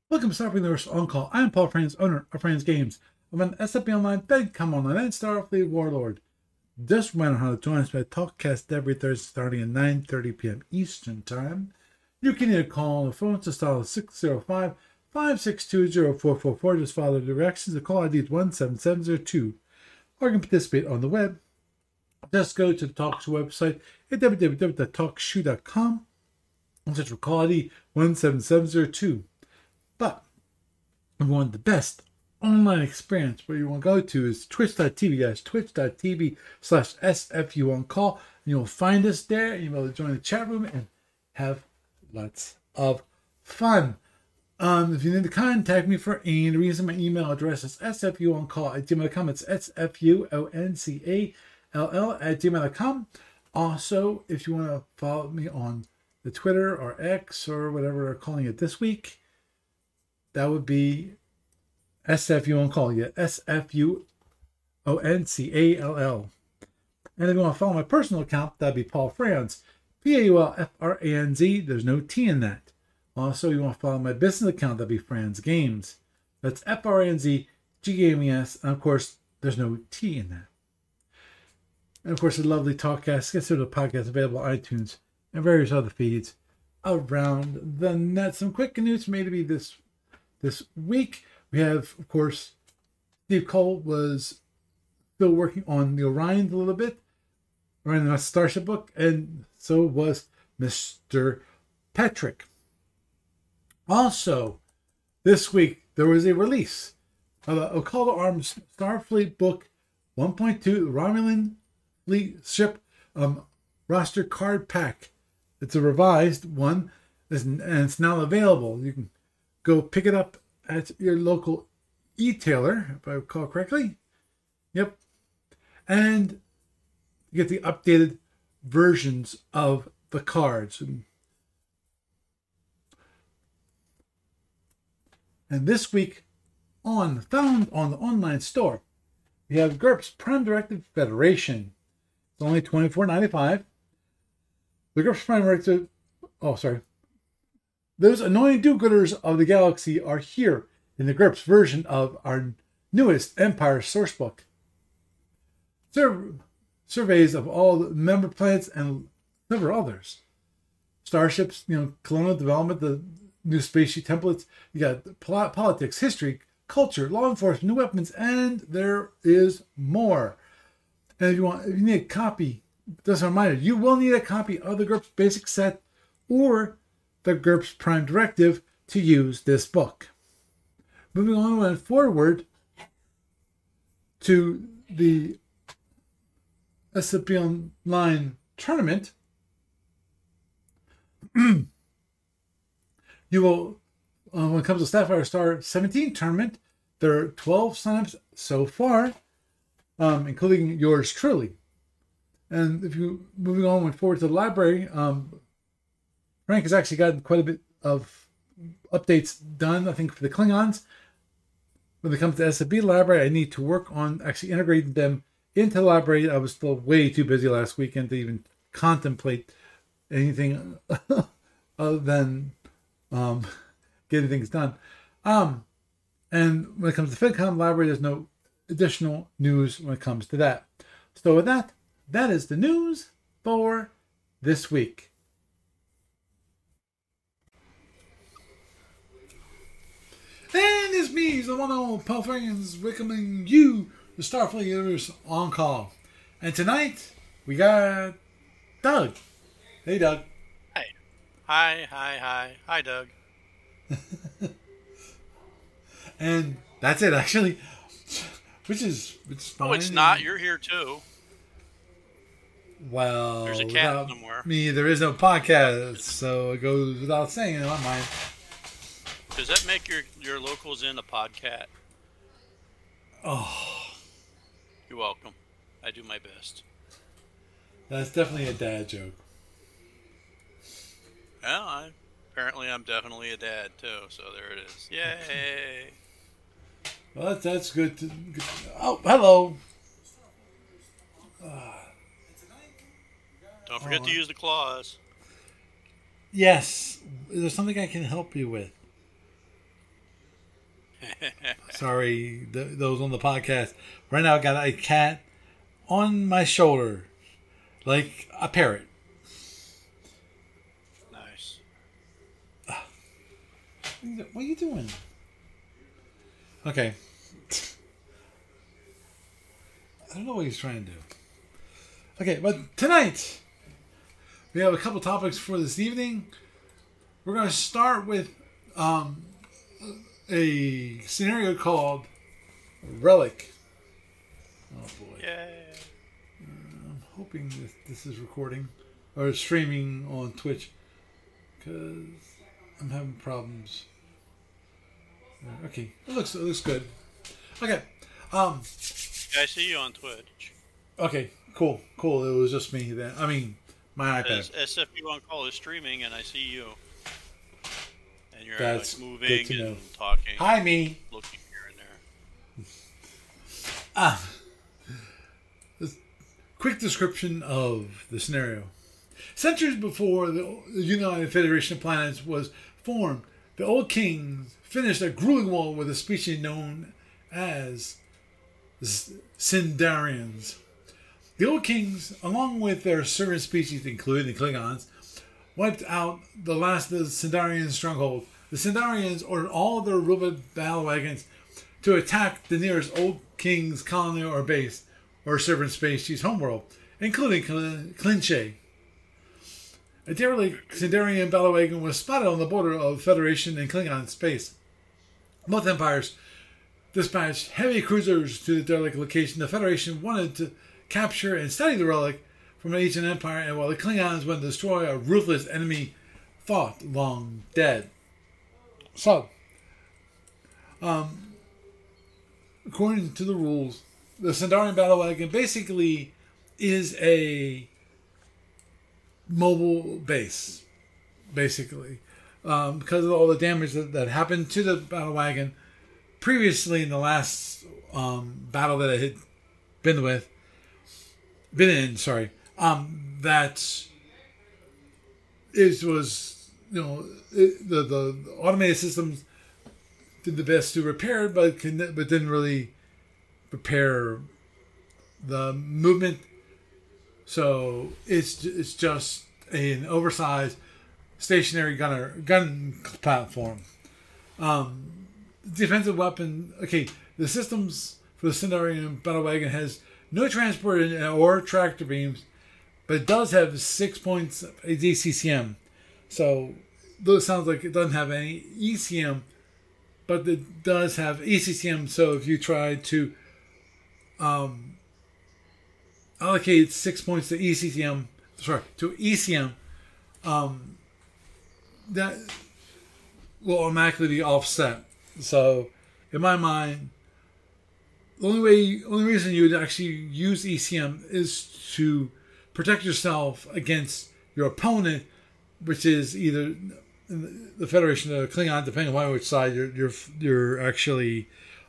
Welcome to Starfleet Universe On Call. I am Paul Franz, owner of Franz Games. I'm an SFB Online, Come Online, and Starfleet Warlord. Just reminder how to join us by TalkCast every Thursday starting at 9:30 p.m. Eastern Time. You can either call on the phone to start 605-562-0444. Just follow the directions. The call ID is 17702. Or you can participate on the web. Just go to the TalkShoe website at www.talkshoe.com and search for call ID 17702. But if you want the best online experience, where you want to go to is twitch.tv, guys, twitch.tv/SFU-on-call. And you'll find us there, and you'll be able to join the chat room and have lots of fun. If you need to contact me for any reason, my email address is sfuoncall@gmail.com. It's sfuoncall@gmail.com. Also, if you want to follow me on the Twitter or X or whatever they're calling it this week, that would be SFU on call. Yeah, SFUONCALL. And if you want to follow my personal account, that'd be Paul Franz. PAULFRANZ. There's no T in that. Also, you want to follow my business account, that'd be Franz Games. That's FRNZ GAMES. And of course, there's no T in that. And of course, the lovely TalkCast gets to the podcast available on iTunes and various other feeds around the net. Some quick news made to be this week. We have, of course, Steve Cole was still working on the Orion a little bit, Orion the Starship book, and so was Mr. Petrick. Also, this week, there was a release of a Call to Arms Starfleet book 1.2, Romulan Fleet Ship roster card pack. It's a revised one, and it's now available. You can go pick it up at your local e-tailer, if I recall correctly. Yep. And you get the updated versions of the cards. And this week, found on the online store, we have GURPS Prime Directive Federation. It's only $24.95. The GURPS Prime Directive... Oh, sorry. Those annoying do-gooders of the galaxy are here in the GURPS version of our newest Empire sourcebook. Surveys of all the member planets and several others. Starships, colonial development, the new spaceship templates. You got politics, history, culture, law enforcement, new weapons, and there is more. And if you need a copy, just a reminder, you will need a copy of the GURPS basic set or the GURPS Prime Directive to use this book. Moving on and forward to the SFB Online tournament, you will, when it comes to Sapphire Star 17 tournament, there are 12 signups so far, including yours truly. And if you moving on forward to the library, Frank has actually gotten quite a bit of updates done, I think, for the Klingons. When it comes to SFB library, I need to work on actually integrating them into the library. I was still way too busy last weekend to even contemplate anything other than getting things done. And when it comes to FedCom library, there's no additional news when it comes to that. So with that, that is the news for this week. And it's me, the one and only Paul Franz, welcoming you to Starfleet Universe On Call. And tonight, we got Doug. Hey, Doug. Hi. Hi, Doug. And that's it, actually. Which is fine. Oh, it's not. You're here, too. Well, there's a cat somewhere. Me, there is no podcast, so it goes without saying in my mind. Does that make your locals in a podcat? Oh. You're welcome. I do my best. That's definitely a dad joke. Yeah, apparently I'm definitely a dad, too, so there it is. Yay! Well, that's good. Oh, hello. Don't forget to use the claws. Yes. Is there something I can help you with? Sorry, those on the podcast. Right now, I got a cat on my shoulder, like a parrot. Nice. What are you doing? Okay. I don't know what he's trying to do. Okay, but tonight we have a couple topics for this evening. We're going to start with a scenario called Relic. Oh boy. Yay. I'm hoping this is recording or streaming on Twitch because I'm having problems. Okay, it looks good. Okay, Yeah, I see you on Twitch. okay, cool. It was just me then. I mean, my iPad. SFU1Call is streaming, and I see you. And you're That's like good moving to know. and talking. Hi, me. Looking here and there. Quick description of the scenario. Centuries before the United Federation of Planets was formed, the Old Kings finished a grueling war with a species known as Sindarians. The Old Kings, along with their servant species, including the Klingons, wiped out the last of the Sindarian stronghold. The Sindarians ordered all their robot battle wagons to attack the nearest Old King's colony or base, or servant species homeworld, including Clinchay. A derelict Sindarian battle wagon was spotted on the border of Federation and Klingon space. Both empires dispatched heavy cruisers to the derelict location. The Federation wanted to capture and study the relic from an ancient empire, and while the Klingons wanted to destroy a ruthless enemy thought long dead. So, according to the rules, the Sindarian battle wagon basically is a mobile base, basically, because of all the damage that happened to the battle wagon previously in the last battle that it had been in. That it was, the automated systems did the best to repair it, but didn't really repair the movement. So it's just an oversized stationary gun platform. Defensive weapon. Okay, the systems for the Sindarian battle wagon has no transport or tractor beams, but it does have 6 points of ACCM. So those sounds like it doesn't have any ECM, but it does have ECCM. So if you try to allocate 6 points to ECM, that will automatically be offset. So, in my mind, the only reason you would actually use ECM is to protect yourself against your opponent, which is either the Federation or Klingon, depending on which side you're actually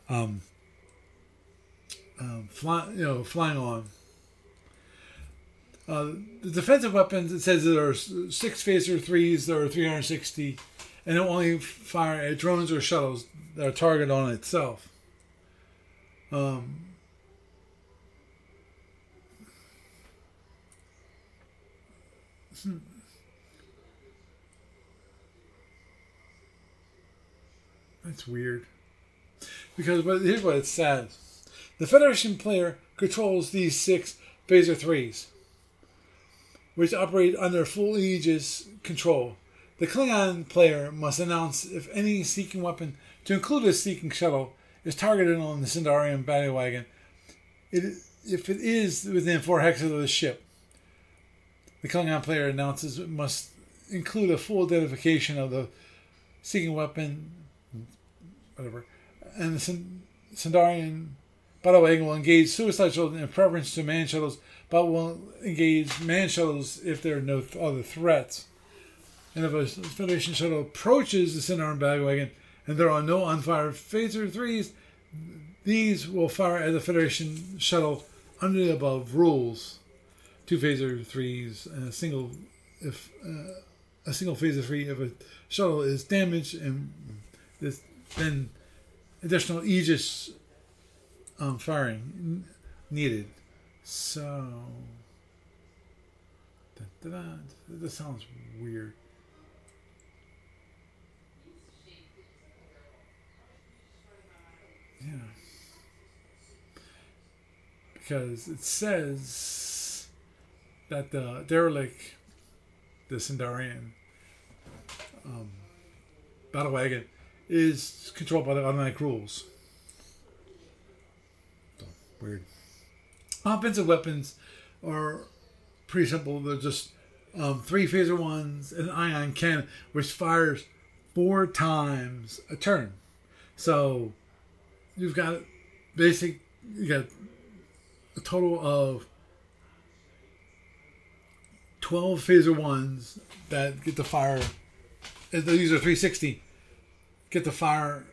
flying on. The defensive weapons, it says there are 6 phaser 3s, there are 360, and it will only fire at drones or shuttles that are targeted on itself. That's weird. Because here's what it says. The Federation player controls these 6 phaser 3s, which operate under full Aegis control. The Klingon player must announce if any seeking weapon, to include a seeking shuttle, is targeted on the Sindarian battle wagon, if it is within 4 hexes of the ship. The Klingon player announces it must include a full identification of the seeking weapon, whatever, and the Sindarian battle wagon will engage suicide shuttles in preference to manned shuttles, but will engage manned shuttles if there are no other threats. And if a Federation shuttle approaches the Sindarian battle wagon and there are no unfired phaser 3s, these will fire at the Federation shuttle under the above rules. 2 phaser 3s and a single phaser 3 if a shuttle is damaged, and then additional Aegis firing needed. So, this sounds weird. Yeah. Because it says that the derelict, the Sindarian battle wagon, is controlled by the automatic rules. So, weird. Offensive weapons are pretty simple. They're just 3 phaser ones and an ion cannon, which fires 4 times a turn. So you've got you got a total of 12 phaser ones that get to fire. These are 360. Get to fire,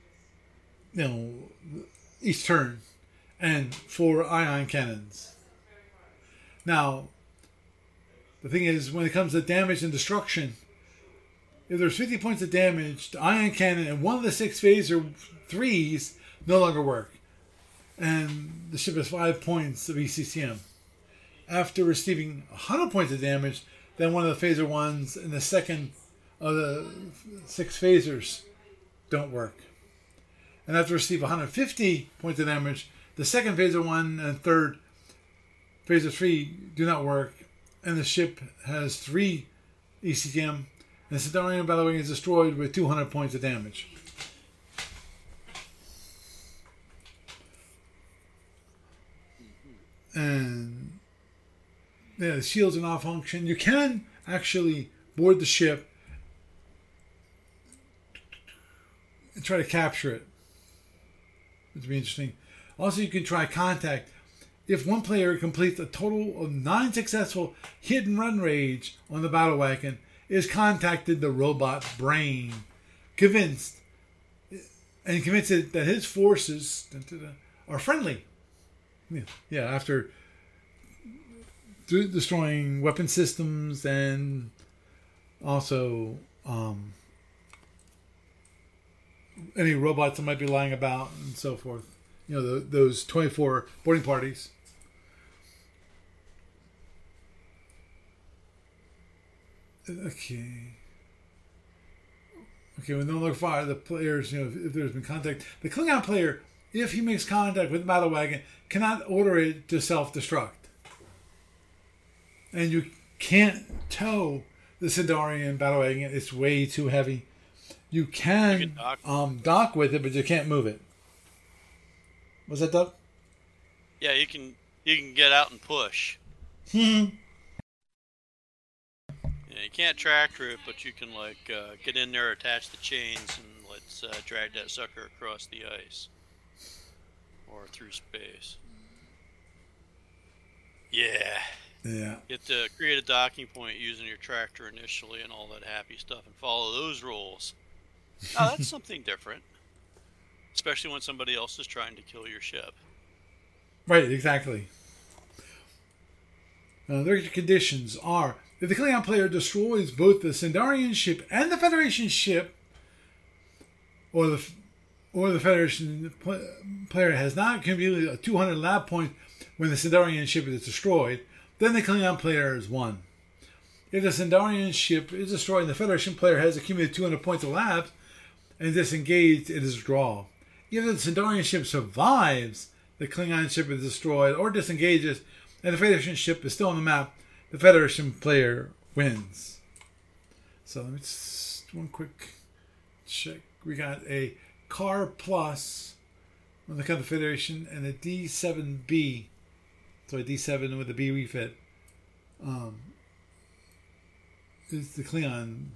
each turn, and 4 ion cannons. Now, the thing is, when it comes to damage and destruction, if there's 50 points of damage, the ion cannon and one of the 6 phaser 3s no longer work. And the ship has 5 points of ECCM. After receiving 100 points of damage, then one of the phaser 1s and the second of the 6 phasers don't work. And after receive 150 points of damage, the second phaser 1 and third phaser 3 do not work, and the ship has 3 ECCM, and the Sindarian battle wagon is destroyed with 200 points of damage. And the shields are not function. You can actually board the ship and try to capture it. It'd be interesting. Also, you can try contact. If one player completes a total of 9 successful hit and run raids on the battle wagon, is contacted the robot brain, convinced that his forces are friendly. Yeah, after destroying weapon systems and also any robots that might be lying about and so forth. Those 24 boarding parties. Okay, with no longer fire, the players, if there's been contact, the Klingon player, if he makes contact with the battle wagon, cannot order it to self-destruct. And you can't tow the Sindarian battle wagon. It's way too heavy. You can dock with it, but you can't move it. Was that Doug? Yeah, you can get out and push. Hmm. Yeah, you can't tractor it, but you can get in there, attach the chains, and let's drag that sucker across the ice or through space. Yeah. Yeah. You have to create a docking point using your tractor initially and all that happy stuff and follow those rules. Oh, that's something different. Especially when somebody else is trying to kill your ship. Right, exactly. Their conditions are: if the Klingon player destroys both the Sindarian ship and the Federation ship, or the Federation player has not accumulated a 200 lab point when the Sindarian ship is destroyed, then the Klingon player is won. If the Sindarian ship is destroyed and the Federation player has accumulated 200 points of labs and disengaged, it is a draw. If the Sindarian ship survives, the Klingon ship is destroyed or disengages, and the Federation ship is still on the map, the Federation player wins. So let me just one quick check. We got a Car Plus on the Confederation and a D7B. So a D7 with a B refit. Is the Klingon.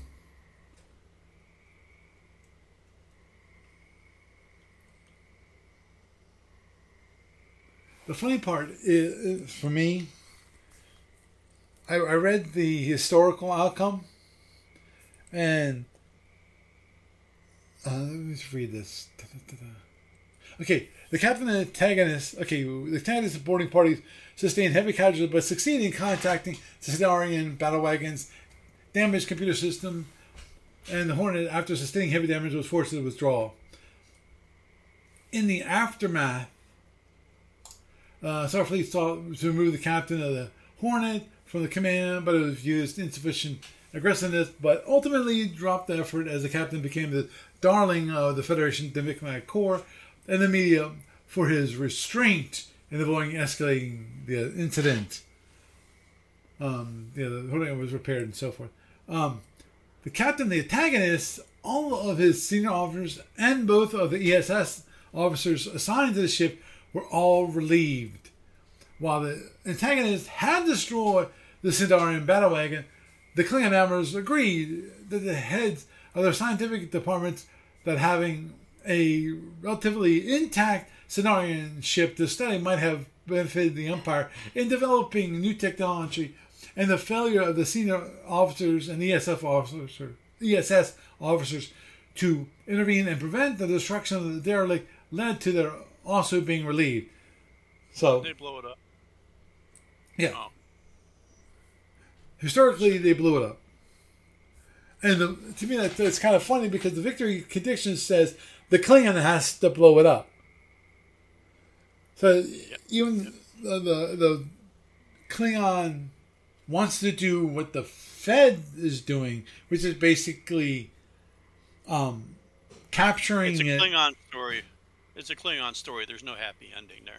The funny part is, for me, I read the historical outcome, and let me just read this. Okay, the captain and antagonist. Okay, the antagonist and boarding parties sustained heavy casualties, but succeeded in contacting the Sindarian battle wagons, damaged computer system, and the Hornet, after sustaining heavy damage, was forced to withdraw. In the aftermath, Starfleet sought to remove the captain of the Hornet from the command, but it was used insufficient aggressiveness, but ultimately dropped the effort as the captain became the darling of the Federation Diplomatic Corps and the media for his restraint in avoiding escalating the incident. The Hornet was repaired and so forth. The captain, the antagonist, all of his senior officers, and both of the ESS officers assigned to the ship were all relieved. While the antagonist had destroyed the Centaurian battle wagon, the Klingon admirals agreed that the heads of their scientific departments that having a relatively intact Centaurian ship to study might have benefited the Empire in developing new technology, and the failure of the senior officers and ESS officers to intervene and prevent the destruction of the derelict led to their also being relieved. So they blow it up. Yeah. Oh. Historically, they blew it up. And to me, that's kind of funny because the victory condition says the Klingon has to blow it up. So even the Klingon wants to do what the Fed is doing, which is basically capturing it. It's a Klingon story. It's a Klingon story. There's no happy ending there.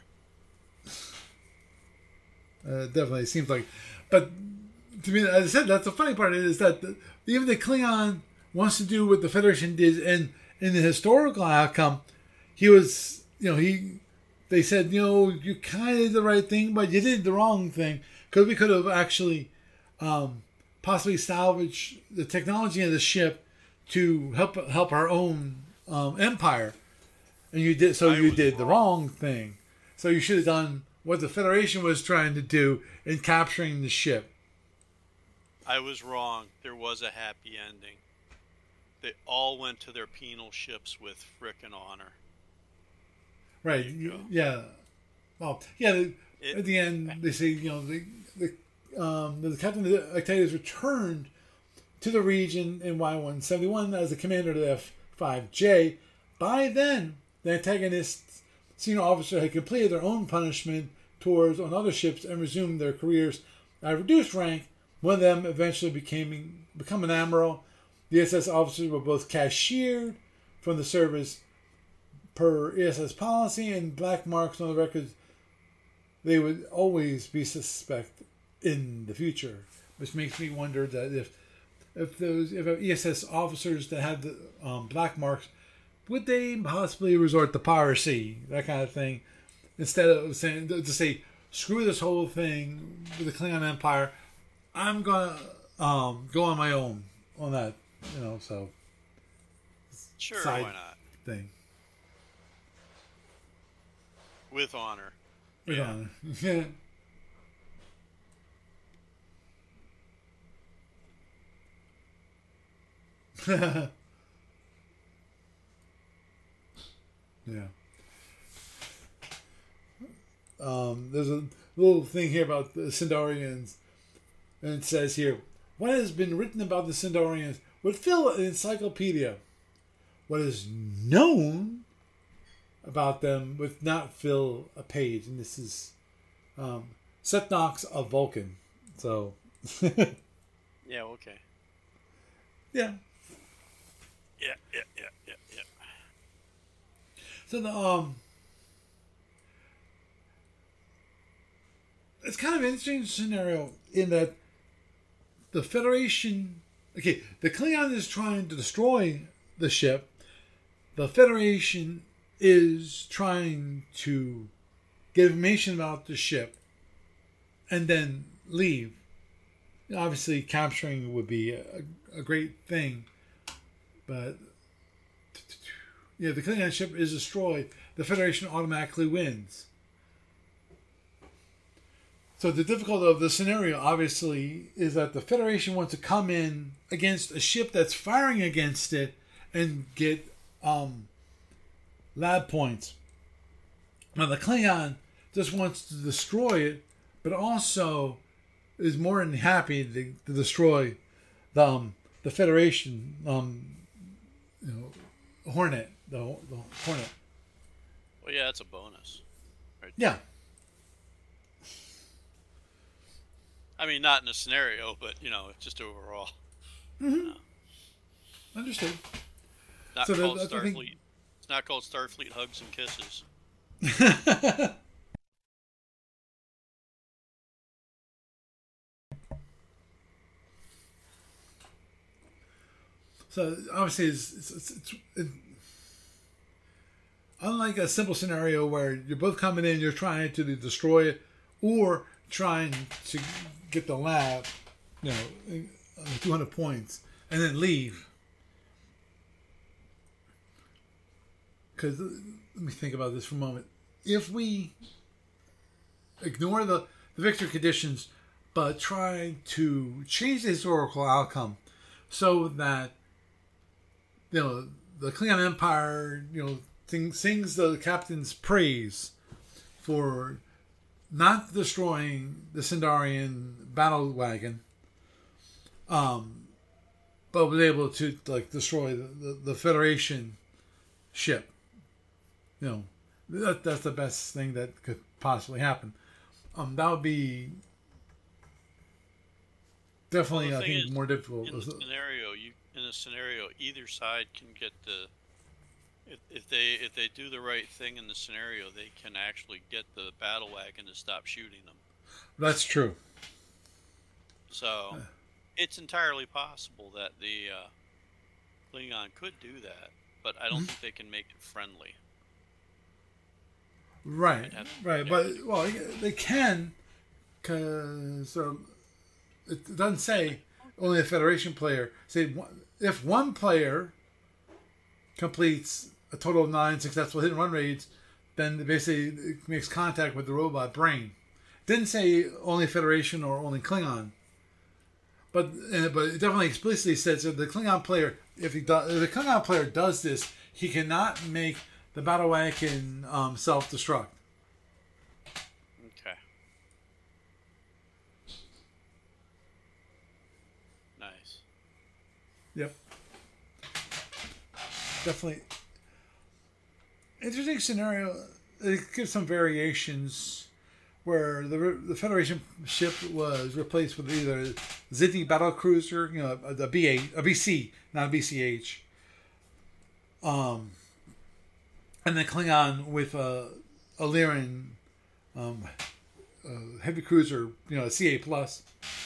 Definitely seems like, but to me, as I said, that's the funny part is that even the Klingon wants to do what the Federation did, and in the historical outcome, he was, they said, you kind of did the right thing, but you did the wrong thing because we could have actually possibly salvaged the technology of the ship to help our own empire, and you did the wrong thing. So you should have done what the Federation was trying to do in capturing the ship. I was wrong. There was a happy ending. They all went to their penal ships with frickin' honor. Right. Yeah. Well, yeah. At the end, they say, the captain of the Octavius returned to the region in Y171 as the commander of the F5J. By then, the antagonist's senior officer had completed their own punishment tours on other ships and resumed their careers at reduced rank. One of them eventually become an admiral. The ESS officers were both cashiered from the service per ESS policy, and black marks on the records. They would always be suspect in the future, which makes me wonder that if ESS officers that had the black marks, would they possibly resort to piracy, that kind of thing, instead of saying to say screw this whole thing with the Klingon Empire, I'm gonna go on my own on that, so sure, side why not? Thing with honor. With honor. Yeah. Yeah. There's a little thing here about the Centaurians, and it says here, what has been written about the Centaurians would fill an encyclopedia. What is known about them would not fill a page. And this is Setnox of Vulcan. So yeah, okay. Yeah. Yeah. So the it's kind of an interesting scenario in that the Federation, the Klingon is trying to destroy the ship. The Federation is trying to get information about the ship and then leave. Obviously, capturing would be a great thing, but the Klingon ship is destroyed. The Federation automatically wins. So the difficulty of the scenario, obviously, is that the Federation wants to come in against a ship that's firing against it and get lab points. Now the Klingon just wants to destroy it, but also is more than happy to destroy the Federation Hornet, the Hornet. Well, yeah, that's a bonus. Right Yeah. there. I mean, not in a scenario, but just overall. Understood. Not So called that's, I think. Starfleet. It's not called Starfleet Hugs and Kisses. So obviously, unlike a simple scenario where you're both coming in, you're trying to destroy it, or trying to get the lab, 200 points, and then leave. Because let me think about this for a moment. If we ignore the victory conditions, but try to change the historical outcome so that the Klingon Empire sings the captain's praise for not destroying the Sindarian battle wagon, but was able to destroy the Federation ship. That's the best thing that could possibly happen. That would be definitely, Well, I think, more difficult. In the scenario, either side can get the. If they do the right thing in the scenario, they can actually get the battle wagon to stop shooting them. That's true. So, it's entirely possible that the Klingon could do that, but I don't think they can make it friendly. Right. But they can, because it doesn't say only a Federation player. Say if one player completes a total of 9 successful hit and run raids, then basically it makes contact with the robot brain. It didn't say only Federation or only Klingon, but it definitely explicitly says that the Klingon player, if the Klingon player does this, he cannot make the battle wagon self-destruct. Okay. Nice. Yep. Definitely. Interesting scenario. It gives some variations where the Federation ship was replaced with either Zinti battle cruiser, a B8, a BC, not a BCH. And then Klingon with a Lyran heavy cruiser, a CA plus.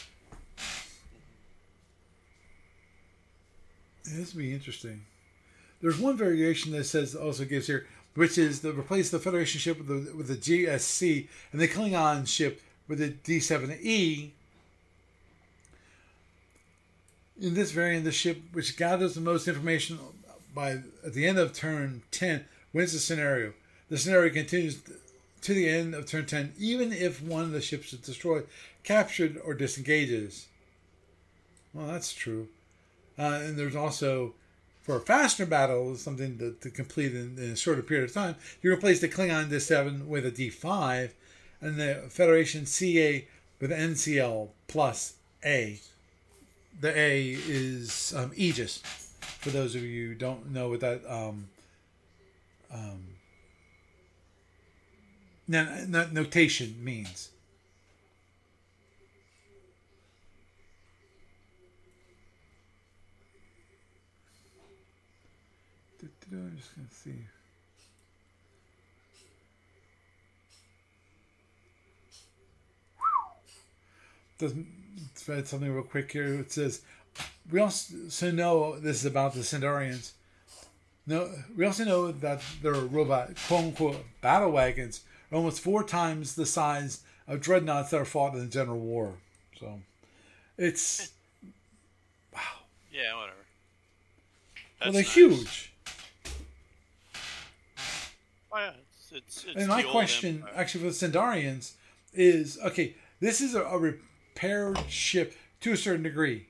This would be interesting. There's one variation that says also gives here, which is to replace the Federation ship with the GSC and the Klingon ship with the D7E. In this variant, the ship which gathers the most information at the end of turn 10 wins the scenario. The scenario continues to the end of turn 10, even if one of the ships is destroyed, captured, or disengages. Well, that's true. And there's also, for a faster battle, something to complete in a shorter period of time, you replace the Klingon D7 with a D5, and the Federation CA with NCL plus A. The A is Aegis. For those of you who don't know what that notation means. I'm just going to see. Let's read something real quick here. It says, we also know this is about the Sindarians. No, we also know that their robot, quote unquote, battle wagons are almost 4 times the size of dreadnoughts that are fought in the General War. So, it's wow. Yeah, whatever. Well, they're huge. Oh, yeah, it's and my question, actually, for the Sindarians is, okay, this is a repaired ship to a certain degree.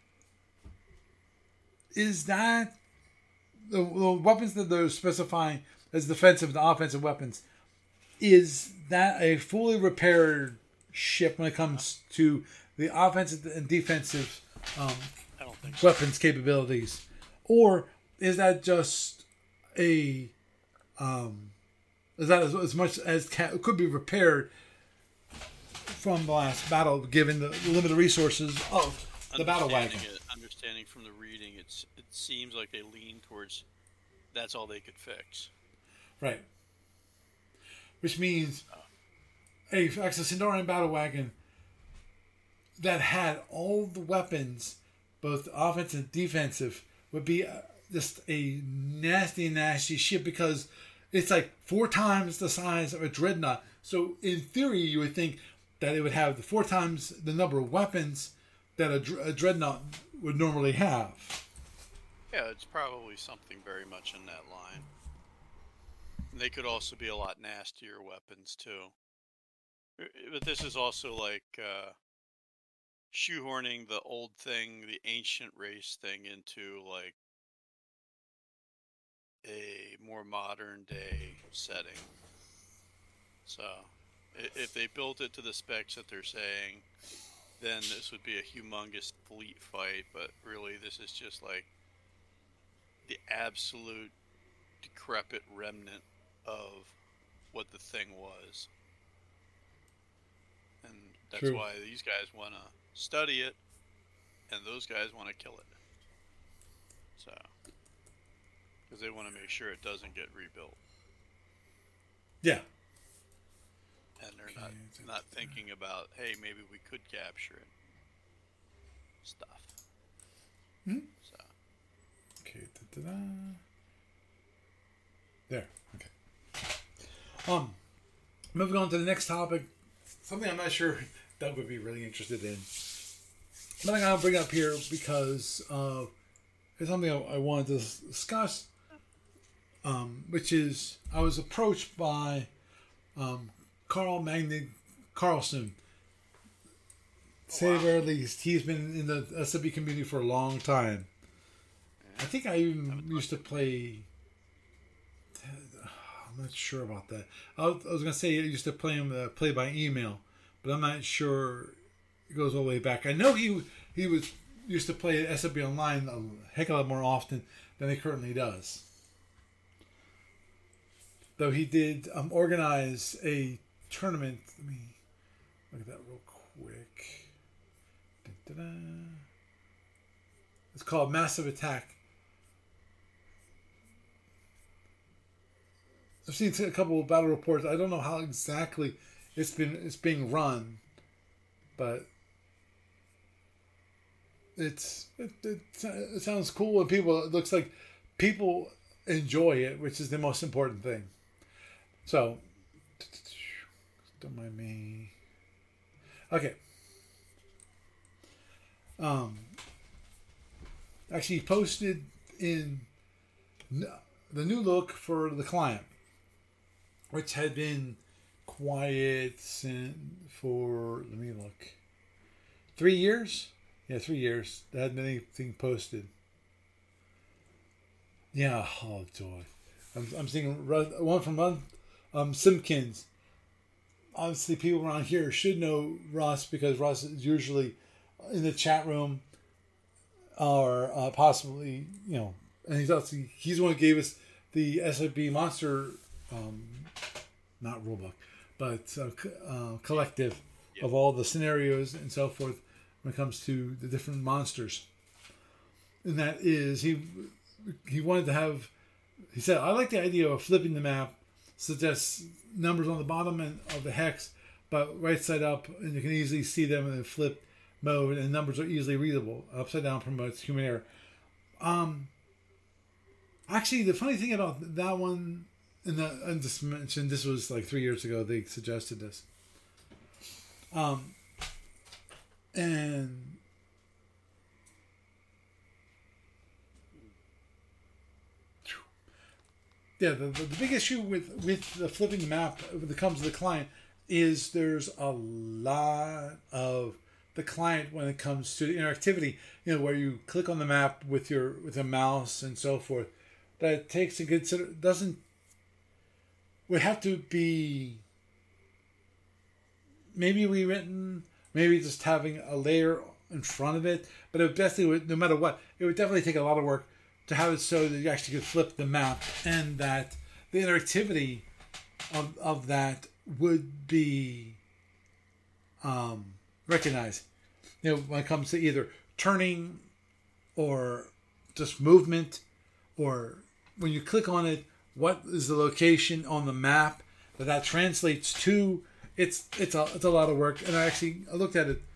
Is that the weapons that they're specifying as defensive and offensive weapons? Is that a fully repaired ship when it comes to the offensive and defensive I don't think so. weapons capabilities, or is that just a Is that as much as could be repaired from the last battle, given the limited resources of the battle wagon? Understanding from the reading, it seems like they lean towards that's all they could fix. Right. Which means a Centaurian battle wagon that had all the weapons, both offensive and defensive, would be just a nasty ship, because it's like 4 times the size of a dreadnought. So in theory, you would think that it would have 4 times the number of weapons that a dreadnought would normally have. Yeah, it's probably something very much in that line. They could also be a lot nastier weapons too. But this is also like shoehorning the old thing, the ancient race thing, into like a more modern day setting. So if they built it to the specs that they're saying, then this would be a humongous fleet fight. But really, this is just like the absolute decrepit remnant of what the thing was. And that's True. why these guys want to study it, and those guys want to kill it. So, because they want to make sure it doesn't get rebuilt. Yeah. And they're not thinking about, hey, maybe we could capture it. Stuff. Hmm? So. Okay. Da-da-da. There. Okay. Moving on to the next topic. Something I'm not sure Doug would be really interested in. But I'm going to bring up here because it's something I wanted to discuss. Which is, I was approached by Carl Magny Carlson. To say the very least, he's been in the SFB community for a long time. I think I even used to play. I'm not sure about that. I was going to say I used to play him play by email, but I'm not sure it goes all the way back. I know he was used to play SFB Online a heck of a lot more often than he currently does. Though he did organize a tournament. Let me look at that real quick. Da-da-da. It's called Massive Attack. I've seen a couple of battle reports. I don't know how exactly it's being run, but it sounds cool, and it looks like people enjoy it, which is the most important thing. So, don't mind me. Okay. Actually, he posted in the new look for the client, which had been quiet for, let me look, 3 years? Yeah, 3 years. There hadn't been anything posted. Yeah, oh joy. I'm seeing one from Simpkins. Obviously, people around here should know Russ, because Russ is usually in the chat room, or possibly, and he's the one who gave us the SFB Monster, not rulebook, but collective of all the scenarios and so forth when it comes to the different monsters. And that is, he wanted to have. He said, I like the idea of flipping the map, suggests numbers on the bottom of the hex, but right side up, and you can easily see them in the flip mode, and numbers are easily readable. Upside down promotes human error. Actually, the funny thing about that one, and I just mentioned this was like 3 years ago they suggested this. And yeah, the big issue with the flipping the map when it comes to the client is there's a lot of the client when it comes to the interactivity, where you click on the map with a mouse and so forth. That takes a good would have to be maybe rewritten, maybe just having a layer in front of it, but it definitely, no matter what, it would definitely take a lot of work to have it so that you actually could flip the map, and that the interactivity of that would be recognized. When it comes to either turning or just movement, or when you click on it, what is the location on the map that translates to? It's a lot of work, and I looked at it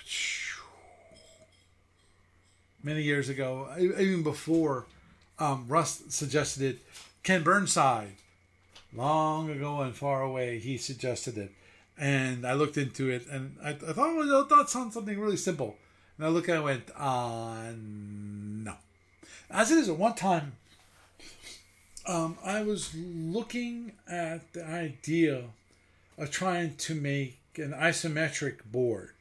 many years ago, even before Russ suggested it. Ken Burnside, long ago and far away, he suggested it, and I looked into it, and I thought, well, that sounds something really simple. And I looked at it and went, no. As it is, at one time, I was looking at the idea of trying to make an isometric board.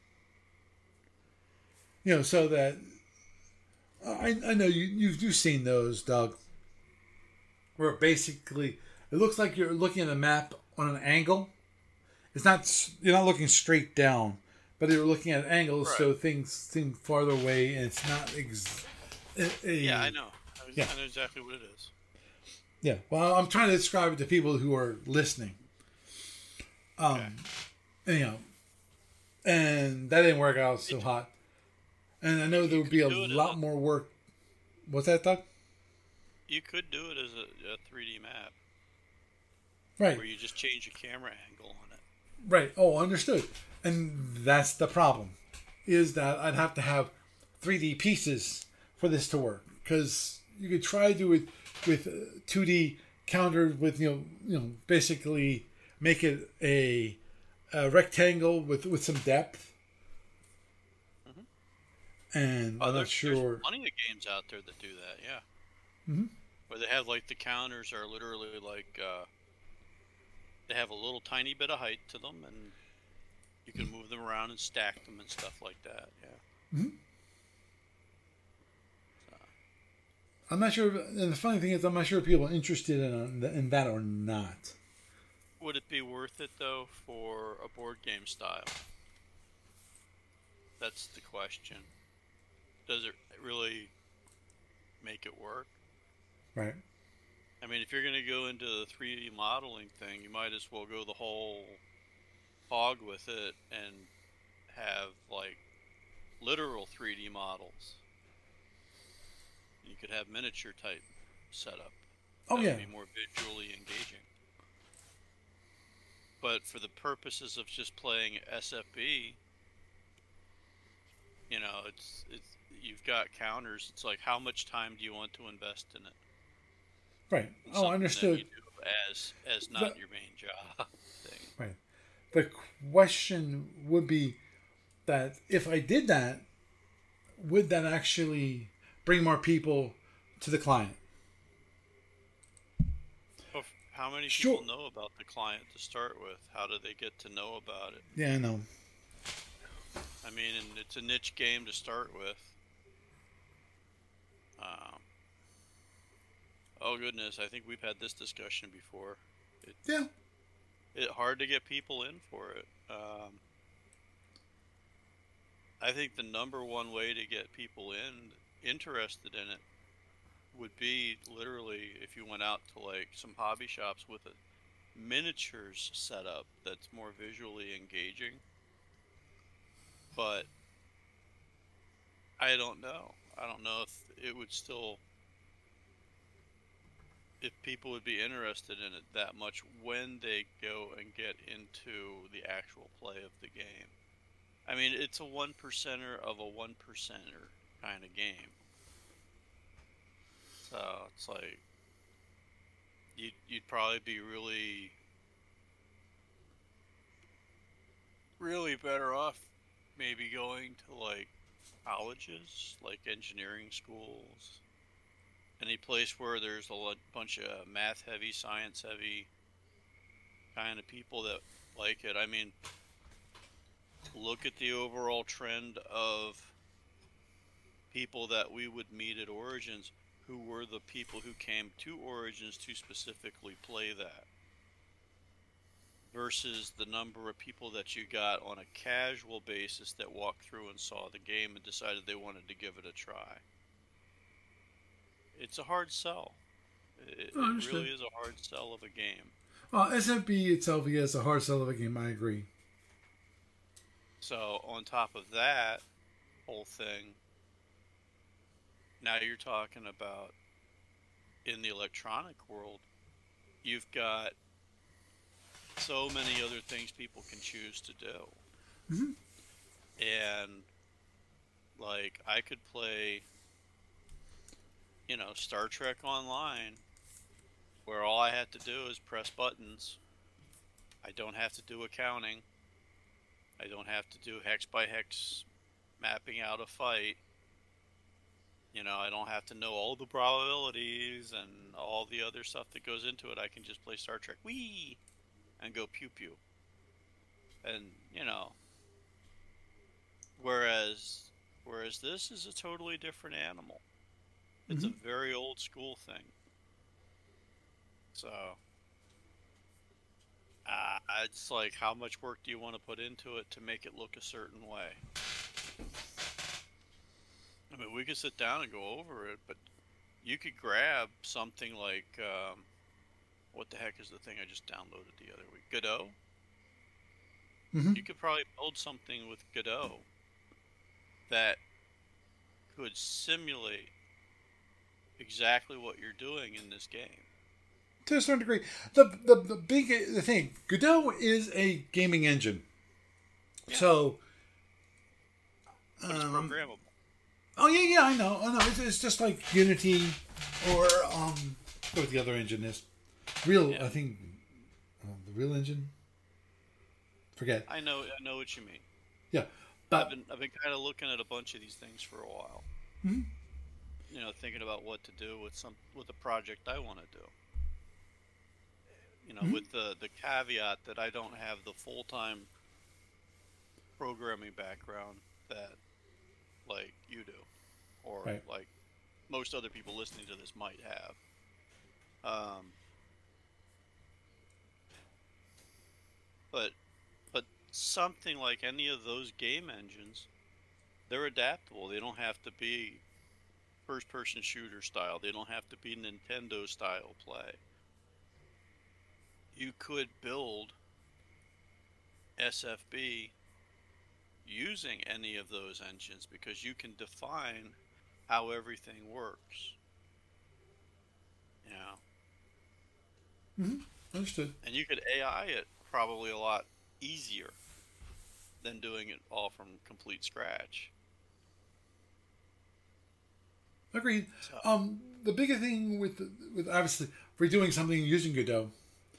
So that I know you've seen those, Doug, where basically it looks like you're looking at a map on an angle. It's not, you're not looking straight down, but you're looking at angles, right. So things seem farther away, and it's not yeah, I know. I know exactly what it is. Yeah, well, I'm trying to describe it to people who are listening. Okay. And that didn't work out so hot. And I know there would be a lot more work. What's that, Doug? You could do it as a 3D map. Right. Where you just change the camera angle on it. Right. Oh, understood. And that's the problem, is that I'd have to have 3D pieces for this to work. Because you could try to do it with 2D countered with, basically make it a rectangle with some depth. And I'm not sure. There's plenty of games out there that do that, yeah. Mm-hmm. Where they have the counters are literally they have a little tiny bit of height to them, and you can move them around and stack them and stuff like that. Yeah. Mm-hmm. So. I'm not sure, and the funny thing is, I'm not sure if people are interested in that or not. Would it be worth it though for a board game style? That's the question. Does it really make it work? Right. I mean, if you're going to go into the 3D modeling thing, you might as well go the whole hog with it and have literal 3D models. You could have miniature type setup. Oh, that yeah. would be more visually engaging. But for the purposes of just playing SFB, it's you've got counters. It's like, how much time do you want to invest in it? Right. Oh, understood. That you do as not your main job thing. Right. The question would be that if I did that, would that actually bring more people to the client? Well, how many people know about the client to start with? How do they get to know about it? Yeah, I know. I mean, and it's a niche game to start with. Oh goodness, I think we've had this discussion before. It's hard to get people in for it. I think the number one way to get people interested in it would be literally if you went out to some hobby shops with a miniatures setup that's more visually engaging. But I don't know. I don't know if it would still, if people would be interested in it that much when they go and get into the actual play of the game. I mean, it's a 1%er of a 1%er kind of game. So it's you'd probably be really, really better off maybe going to colleges, engineering schools, any place where there's a bunch of math heavy, science heavy kind of people that like it. I mean, look at the overall trend of people that we would meet at Origins who were the people who came to Origins to specifically play that, versus the number of people that you got on a casual basis that walked through and saw the game and decided they wanted to give it a try. It's a hard sell. It really is a hard sell of a game. SFB itself, yes, a hard sell of a game. I agree. So on top of that whole thing, now you're talking about in the electronic world, you've got so many other things people can choose to do. Mm-hmm. And like I could play, Star Trek Online, where all I had to do is press buttons. I don't have to do accounting. I don't have to do hex by hex mapping out a fight. I don't have to know all the probabilities and all the other stuff that goes into it. I can just play Star Trek, wee, and go pew pew. And, whereas this is a totally different animal. It's a very old school thing. So, it's like, how much work do you want to put into it to make it look a certain way? I mean, we could sit down and go over it, but you could grab something like, what the heck is the thing I just downloaded the other week? Godot? Mm-hmm. You could probably build something with Godot that could simulate exactly what you're doing in this game. To a certain degree. The thing, Godot is a gaming engine. Yeah. So... But it's programmable. Oh, yeah, I know. It's just like Unity or what the other engine is. I think, the Real Engine? Forget. I know what you mean. Yeah. But I've been kind of looking at a bunch of these things for a while. Mm-hmm. Thinking about what to do with a project I want to do. With the caveat that I don't have the full-time programming background that like you do, or right. like most other people listening to this might have. But something like any of those game engines, they're adaptable. They don't have to be first-person shooter style. They don't have to be Nintendo style play. You could build SFB using any of those engines because you can define how everything works. Understood. And you could AI it probably a lot easier than doing it all from complete scratch. Agreed. So. The bigger thing with obviously redoing something using Godot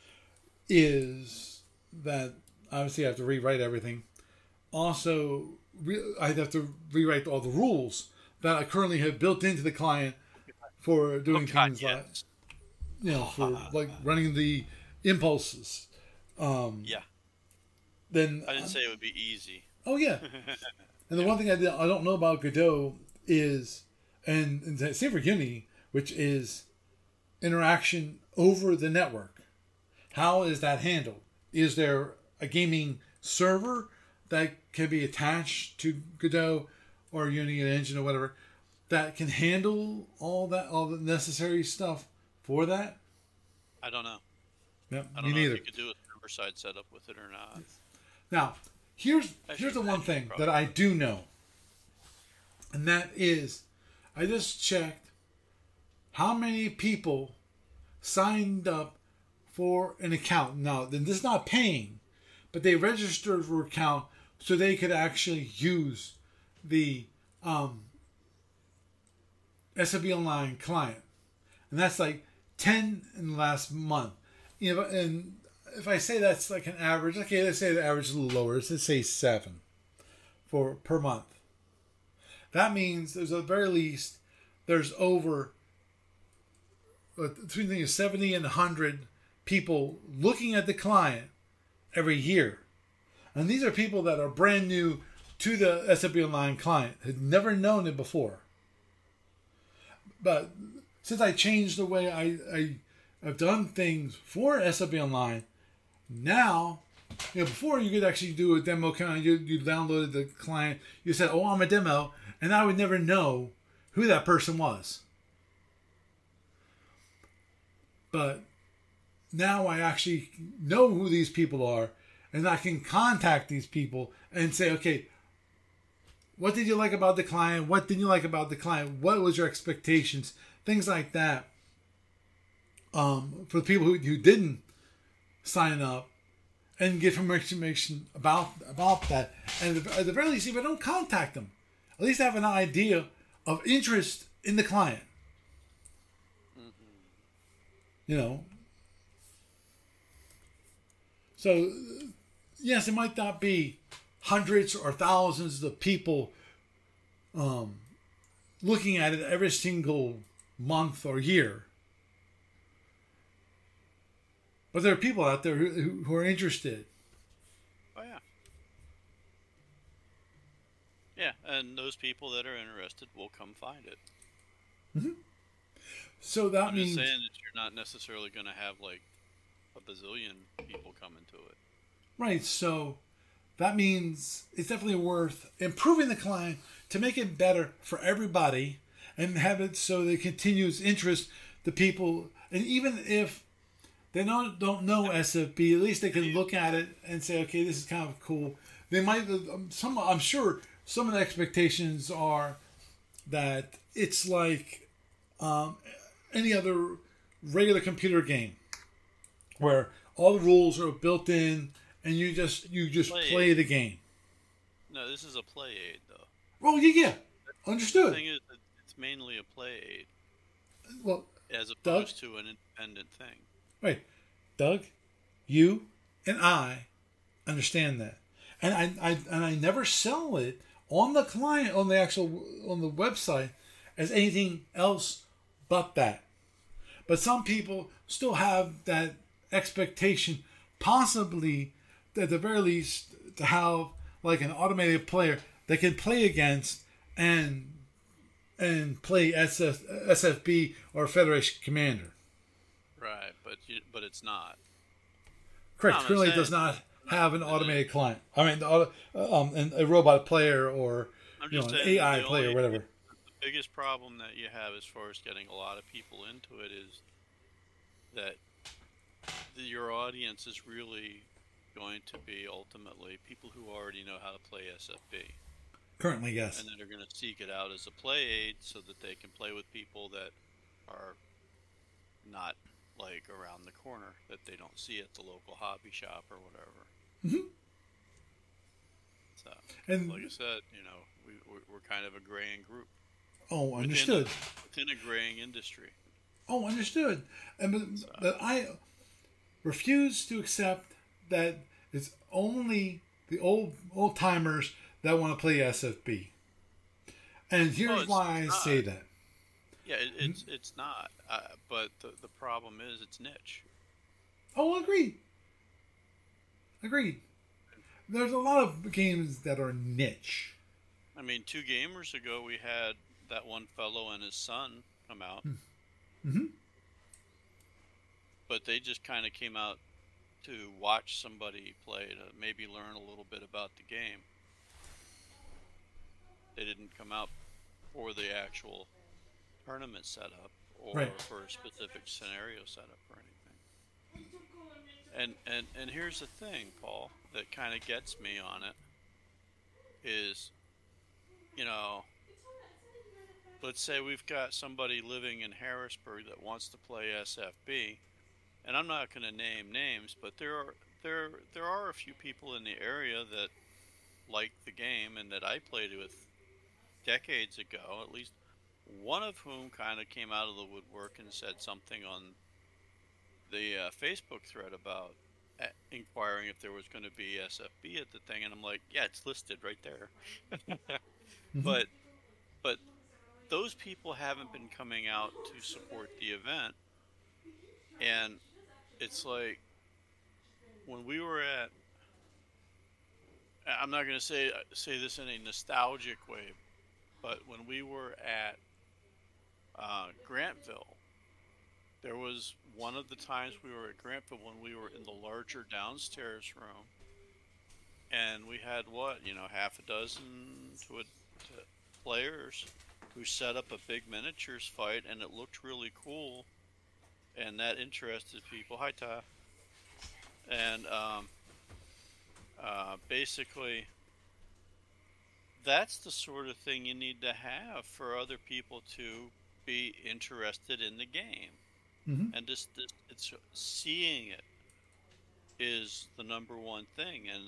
is that obviously I have to rewrite everything. Also, I have to rewrite all the rules that I currently have built into the client for doing things like, for like running the impulses. Yeah. Then I didn't say it would be easy. Oh yeah. And the one thing I don't know about Godot is, and same for Unity, which is interaction over the network. How is that handled? Is there a gaming server that can be attached to Godot or Unity engine or whatever that can handle all the necessary stuff for that? I don't know. Yep, I don't know if you could do a server-side setup with it or not. Now, here's the one thing that I do know, and that is, I just checked how many people signed up for an account. Now, then this is not paying, but they registered for an account so they could actually use the SFB Online client. And that's like 10 in the last month. And if I say that's like an average, okay, let's say the average is a little lower. Let's say 7 per month. That means there's at the very least, there's over between 70 and 100 people looking at the client every year. And these are people that are brand new to the SFB Online client, had never known it before. But since I changed the way I've done things for SFB Online, now, before you could actually do a demo account, you downloaded the client, you said, oh, I'm a demo, and I would never know who that person was. But now I actually know who these people are, and I can contact these people and say, okay, what did you like about the client? What didn't you like about the client? What was your expectations? Things like that. For the people who didn't sign up, and give them information about that. And at the very least, if I don't contact them, at least I have an idea of interest in the client. You know. So, yes, it might not be hundreds or thousands of people looking at it every single month or year. But there are people out there who are interested. Oh, yeah. Yeah, and those people that are interested will come find it. Mm-hmm. So that means... I'm just saying that you're not necessarily going to have, like, a bazillion people coming to it. Right, so that means it's definitely worth improving the client to make it better for everybody and have it so that it continues interest to people. And even if they don't know SFB, at least they can look at it and say, okay, this is kind of cool. They might, I'm sure some of the expectations are that it's like any other regular computer game where all the rules are built in and you just play the game. No, this is a play aid, though. Oh, yeah. Understood. The thing is that it's mainly a play aid. Well, as opposed to an independent thing. Right. Doug, you and I understand that. And I never sell it on the client, on the website as anything else but that. But some people still have that expectation, possibly at the very least, to have like an automated player they can play against and play SFB or Federation Commander. Right, but it's not. Correct. No, currently, it does not have an automated client. I mean, and a robot player or an AI player or whatever. The biggest problem that you have as far as getting a lot of people into it is that your audience is really going to be ultimately people who already know how to play SFB. Currently, yes. And then they're going to seek it out as a play aid so that they can play with people that are not like around the corner, that they don't see at the local hobby shop or whatever. Mm-hmm. So, and like I said, we're kind of a graying group. Oh, understood. Within a graying industry. Oh, understood. But I refuse to accept that it's only the old timers that want to play SFB. And here's why I say that. Yeah, it's not. But the problem is it's niche. Oh, agreed. There's a lot of games that are niche. I mean, 2 gamers ago, we had that one fellow and his son come out. Mm-hmm. But they just kind of came out to watch somebody play, to maybe learn a little bit about the game. They didn't come out for the actual tournament setup or for a specific scenario setup or anything. And here's the thing, Paul, that kind of gets me on it is, let's say we've got somebody living in Harrisburg that wants to play SFB, and I'm not going to name names, but there are a few people in the area that like the game and that I played with decades ago, at least one of whom kind of came out of the woodwork and said something on the Facebook thread about inquiring if there was going to be SFB at the thing, and I'm like, yeah, it's listed right there. Mm-hmm. But those people haven't been coming out to support the event, and it's like when we were at, I'm not going to say this in a nostalgic way, but when we were at Grantville, there was one of the times we were at Grantville when we were in the larger downstairs room, and we had half a dozen to players who set up a big miniatures fight, and it looked really cool. and that interested people. Hi, Ty. And basically, that's the sort of thing you need to have for other people to be interested in the game. Mm-hmm. And it's seeing it is the number one thing. And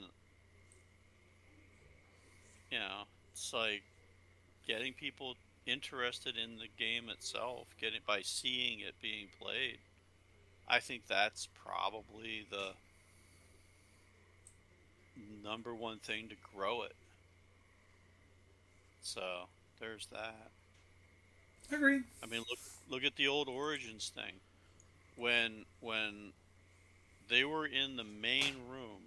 it's like getting people interested in the game itself, getting by seeing it being played. I think that's probably the number one thing to grow it. So there's that. Agreed. I mean, look at the old Origins thing. When they were in the main room,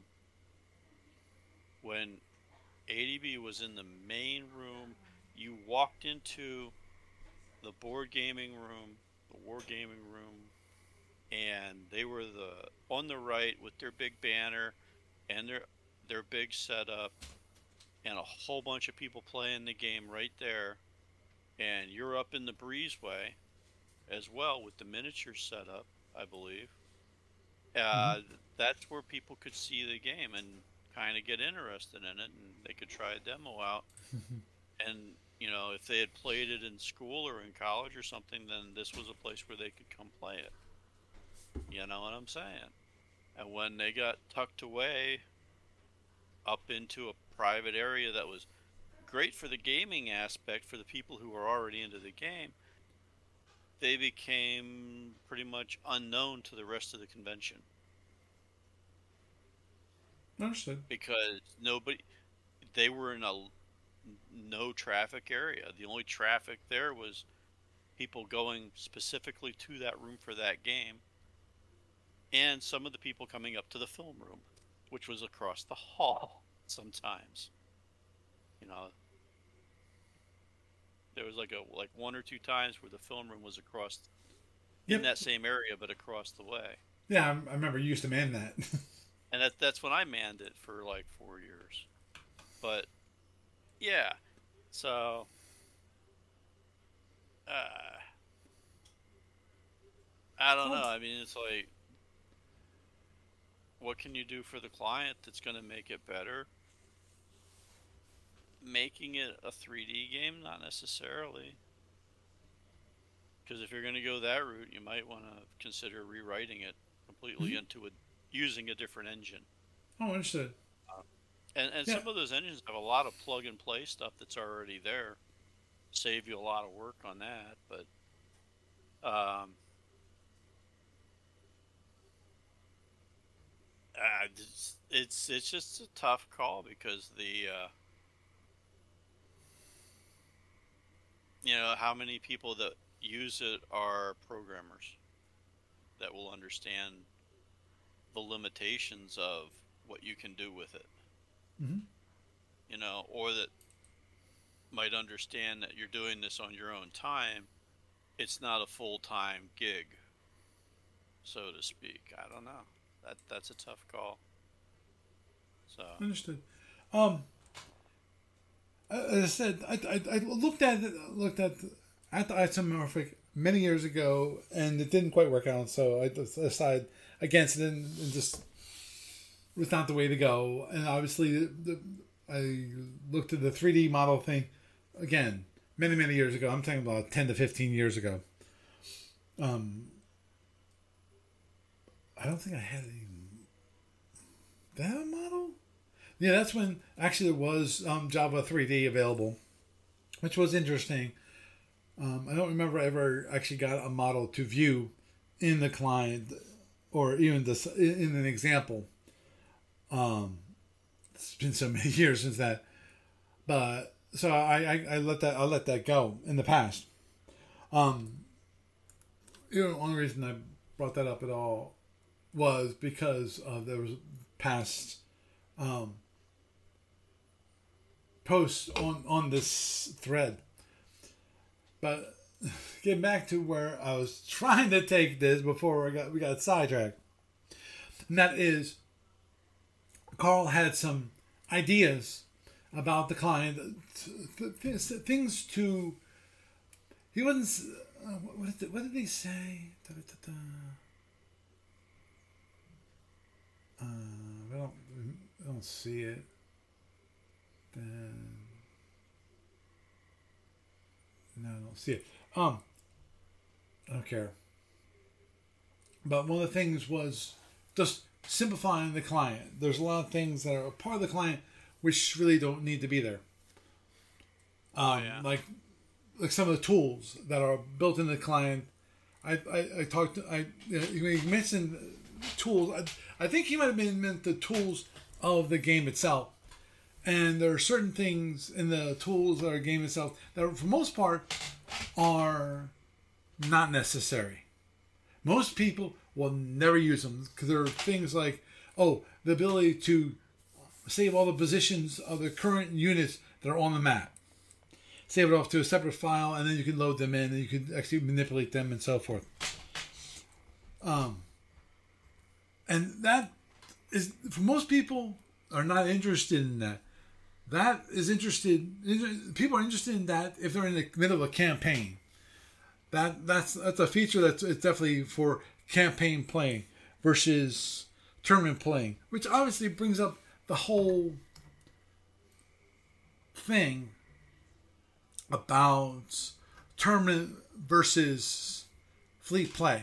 when ADB was in the main room, you walked into the board gaming room, the wargaming room, and they were on the right with their big banner and their big setup and a whole bunch of people playing the game right there, and you're up in the breezeway as well with the miniature setup, I believe. Mm-hmm. uh, that's where people could see the game and kind of get interested in it, and they could try a demo out. And if they had played it in school or in college or something, then this was a place where they could come play it. You know what I'm saying? And when they got tucked away up into a private area that was great for the gaming aspect for the people who were already into the game, they became pretty much unknown to the rest of the convention Understood. because they were in a no traffic area. The only traffic there was people going specifically to that room for that game, and some of the people coming up to the film room, which was across the hall sometimes. You know, there was like one or two times where the film room was across in Yep. that same area but across the way. Yeah, I remember you used to man that. And that's when I manned it for like 4 years. But yeah, so uh, I don't know. Well, I mean, it's like, what can you do for the client that's going to make it better? Making it a 3D game, not necessarily. Because if you're going to go that route, you might want to consider rewriting it completely mhm. into using a different engine. Oh, understood. Uh, and Yeah. some of those engines have a lot of plug and play stuff that's already there. Save you a lot of work on that, but um, it's just a tough call because how many people that use it are programmers that will understand the limitations of what you can do with it, Mm-hmm. or that might understand that you're doing this on your own time. It's not a full-time gig, so to speak. I don't know. That's a tough call. So, Understood. Um, as I said, I looked at Isomorphic many years ago, and it didn't quite work out. So I decided against it, and just was not the way to go. And obviously, I looked at the 3D model thing again many years ago. I'm talking about 10 to 15 years ago. Um, I don't think I had any that model. Yeah, that's when actually there was Java 3D available, which was interesting. I don't remember ever actually got a model to view in the client or even this in an example. It's been so many years since that, but so I let that go in the past. Um, the only reason I brought that up at all was because there was past um, posts on this thread. But getting back to where I was trying to take this before we got sidetracked, and that is Carl had some ideas about the client, things to. He wasn't. What did he say? Da, da, da, da. don't see it, then no, I don't see it. I don't care. But one of the things was just simplifying the client. There's a lot of things that are a part of the client which really don't need to be there. Like some of the tools that are built into the client. He mentioned tools. I think he might have meant the tools of the game itself. And there are certain things in the tools of our game itself that, for the most part, are not necessary. Most people will never use them because there are things like, the ability to save all the positions of the current units that are on the map. Save it off to a separate file, and then you can load them in, and you can actually manipulate them and so forth. And that is, for most people, are not interested in that. People are interested in that if they're in the middle of a campaign. That's a feature it's definitely for campaign playing versus tournament playing, which obviously brings up the whole thing about tournament versus fleet play.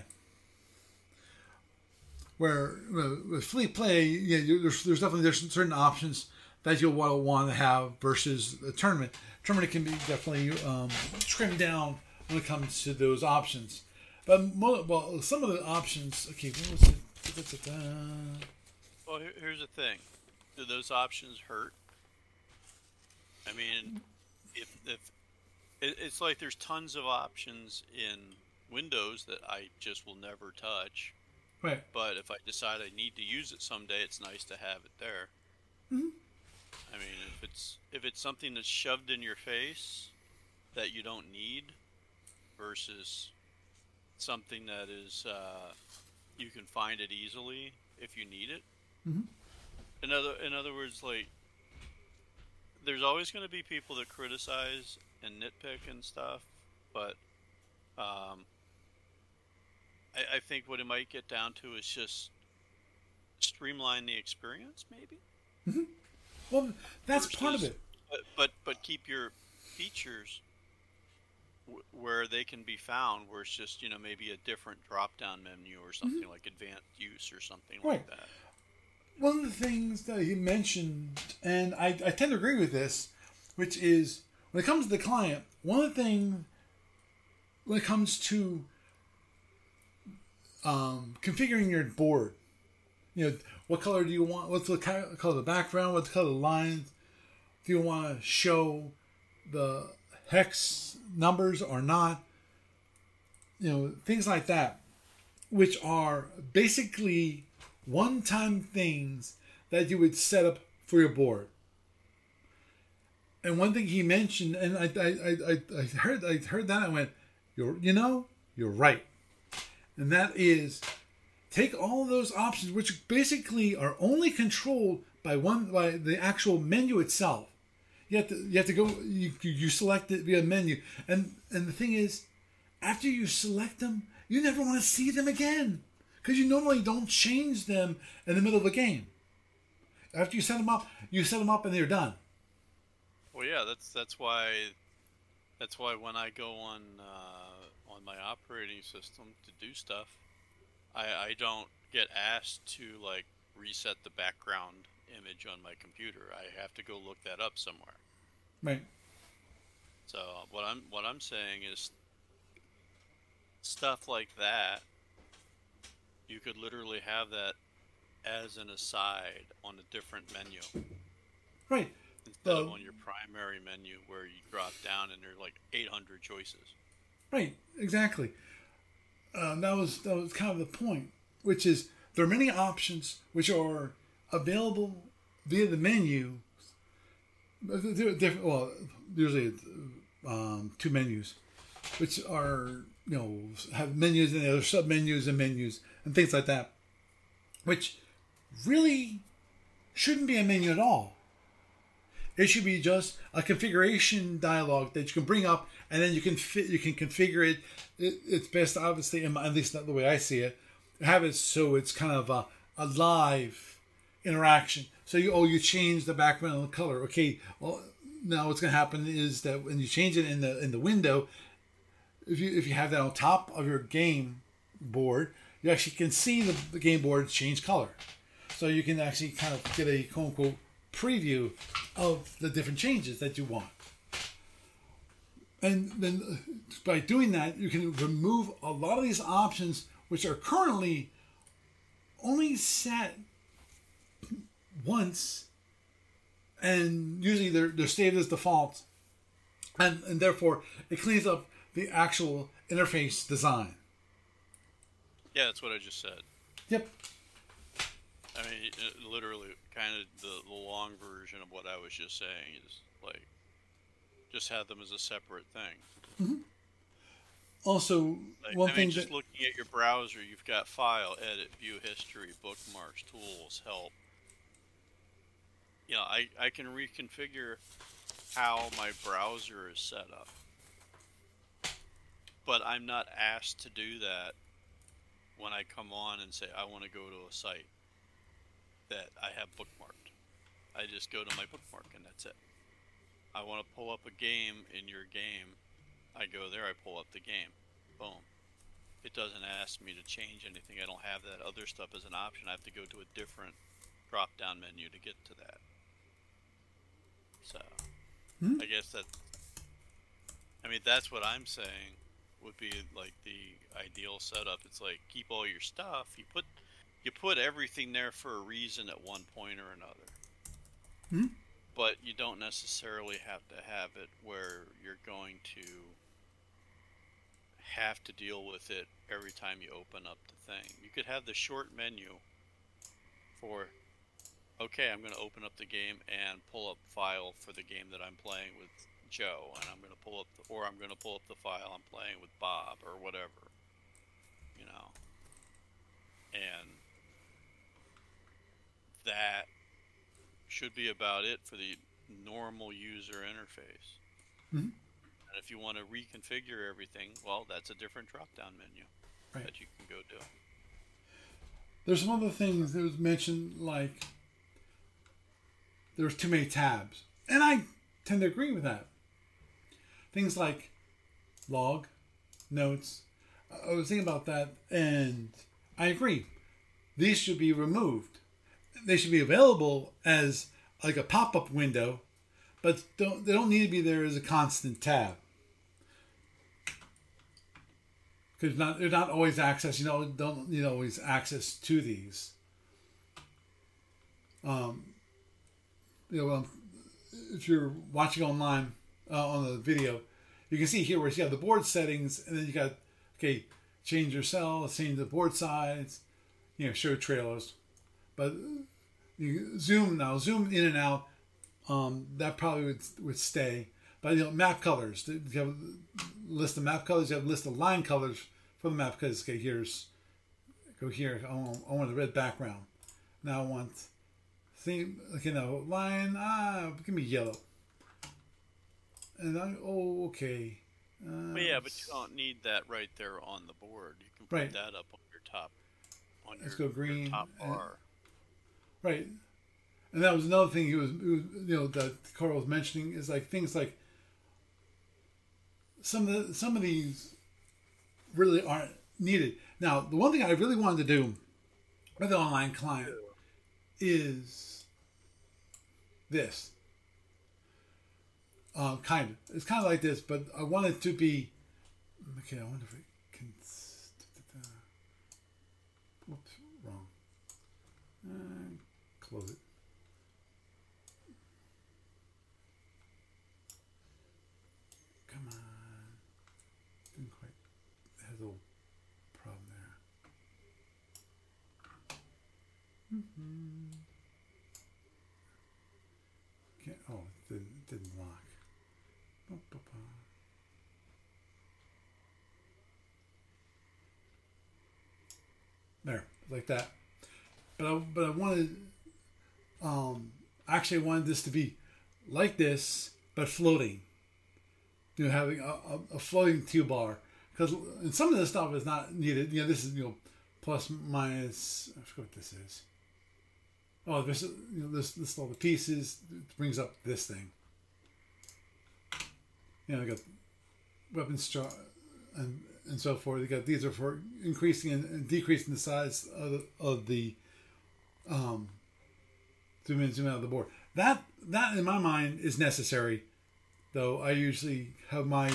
Where with fleet play, there's definitely certain options that you'll want to have versus a tournament. Tournament can be definitely trimmed down when it comes to those options. But some of the options. Okay, what was it? Well, here's the thing: do those options hurt? I mean, if it's like there's tons of options in Windows that I just will never touch. Right. But if I decide I need to use it someday, it's nice to have it there. Mm-hmm. I mean, if it's something that's shoved in your face that you don't need, versus something that is you can find it easily if you need it. Mm-hmm. In other words, like, there's always going to be people that criticize and nitpick and stuff, but I think what it might get down to is just streamline the experience, maybe. Mm-hmm. Well, that's part of it. But keep your features where they can be found, where it's just maybe a different drop-down menu or something like advanced use or something like that. One of the things that he mentioned, and I tend to agree with this, which is when it comes to the client, one of the things when it comes to configuring your board, what color do you want? What's the color of the background? What's the color of the lines? Do you want to show the hex numbers or not? Things like that, which are basically one-time things that you would set up for your board. And one thing he mentioned, and I heard that, I went, you're right. And that is, take all those options, which basically are only controlled by the actual menu itself. You have to go. You select it via menu, and the thing is, after you select them, you never want to see them again, because you normally don't change them in the middle of a game. After you set them up, and they're done. Well, yeah, that's why when I go on my operating system to do stuff, I don't get asked to like reset the background image on my computer. I have to go look that up somewhere. Right. So what I'm saying is stuff like that. You could literally have that as an aside on a different menu. Right. Instead of on your primary menu where you drop down and there's like 800 choices. Right. Exactly. That was kind of the point, which is there are many options which are available via the menu. Usually two menus, which are have menus and other sub menus and menus and things like that, which really shouldn't be a menu at all. It should be just a configuration dialog that you can bring up, and then you can configure it. It's best, obviously, at least not the way I see it, have it so it's kind of a live interaction. So you change the background color. Okay, well, now what's going to happen is that when you change it in the window, if you have that on top of your game board, you actually can see the game board change color. So you can actually kind of get a quote unquote preview of the different changes that you want. And then by doing that, you can remove a lot of these options which are currently only set once, and usually they're saved as default, and therefore it cleans up the actual interface design. Yeah, that's what I just said. Yep. I mean, literally, kind of the long version of what I was just saying is like, just have them as a separate thing. Mm-hmm. Also, one thing just looking at your browser, you've got File, Edit, View History, Bookmarks, Tools, Help. You know, I can reconfigure how my browser is set up, but I'm not asked to do that when I come on and say I want to go to a site that I have bookmarked. I just go to my bookmark and that's it. I want to pull up a game in your game. I go there, I pull up the game. Boom. It doesn't ask me to change anything. I don't have that other stuff as an option. I have to go to a different drop-down menu to get to that. So, I guess that's what I'm saying would be like the ideal setup. It's like, keep all your stuff. You put everything there for a reason at one point or another. Mm-hmm. But you don't necessarily have to have it where you're going to have to deal with it every time you open up the thing. You could have the short menu for, okay, I'm going to open up the game and pull up file for the game that I'm playing with Joe, and I'm going to pull up the file I'm playing with Bob or whatever, you know. And that should be about it for the normal user interface. Mm-hmm. And if you want to reconfigure everything, well, that's a different drop-down menu that you can go do. There's some other things that was mentioned, like there's too many tabs. And I tend to agree with that. Things like log, notes. I was thinking about that, and I agree. These should be removed. They should be available as like a pop-up window, but they don't need to be there as a constant tab. Because they're not always access. Don't need always access to these. If you're watching online on the video, you can see here where you have the board settings, and then you got change your cell, change the board size, show trailers, but you zoom in and out. That probably would stay. But map colors. You have a list of map colors. You have a list of line colors for the map. Because go here. I want a red background. Now I want line. Give me yellow. And okay. But you don't need that right there on the board. You can put that up on your top. Let's go green. Your top bar. Right. And that was another thing he was that Carl was mentioning is like things like some of these really aren't needed. Now, the one thing I really wanted to do with the online client is this. It's kind of like this, but I want it to be. Okay, I wonder if it can. Whoops, wrong. Close it. Come on. Didn't quite. It has a little problem there. Okay. Oh, it didn't lock. There, like that. But I wanted, actually I wanted this to be like this, but floating. Having a floating toolbar, because some of this stuff is not needed. This is plus minus. I forget what this is. oh, this all the pieces. It brings up this thing. I got weapons and so forth. You got these are for increasing and decreasing the size of the zoom in, zoom out of the board. That in my mind is necessary, though. I usually have my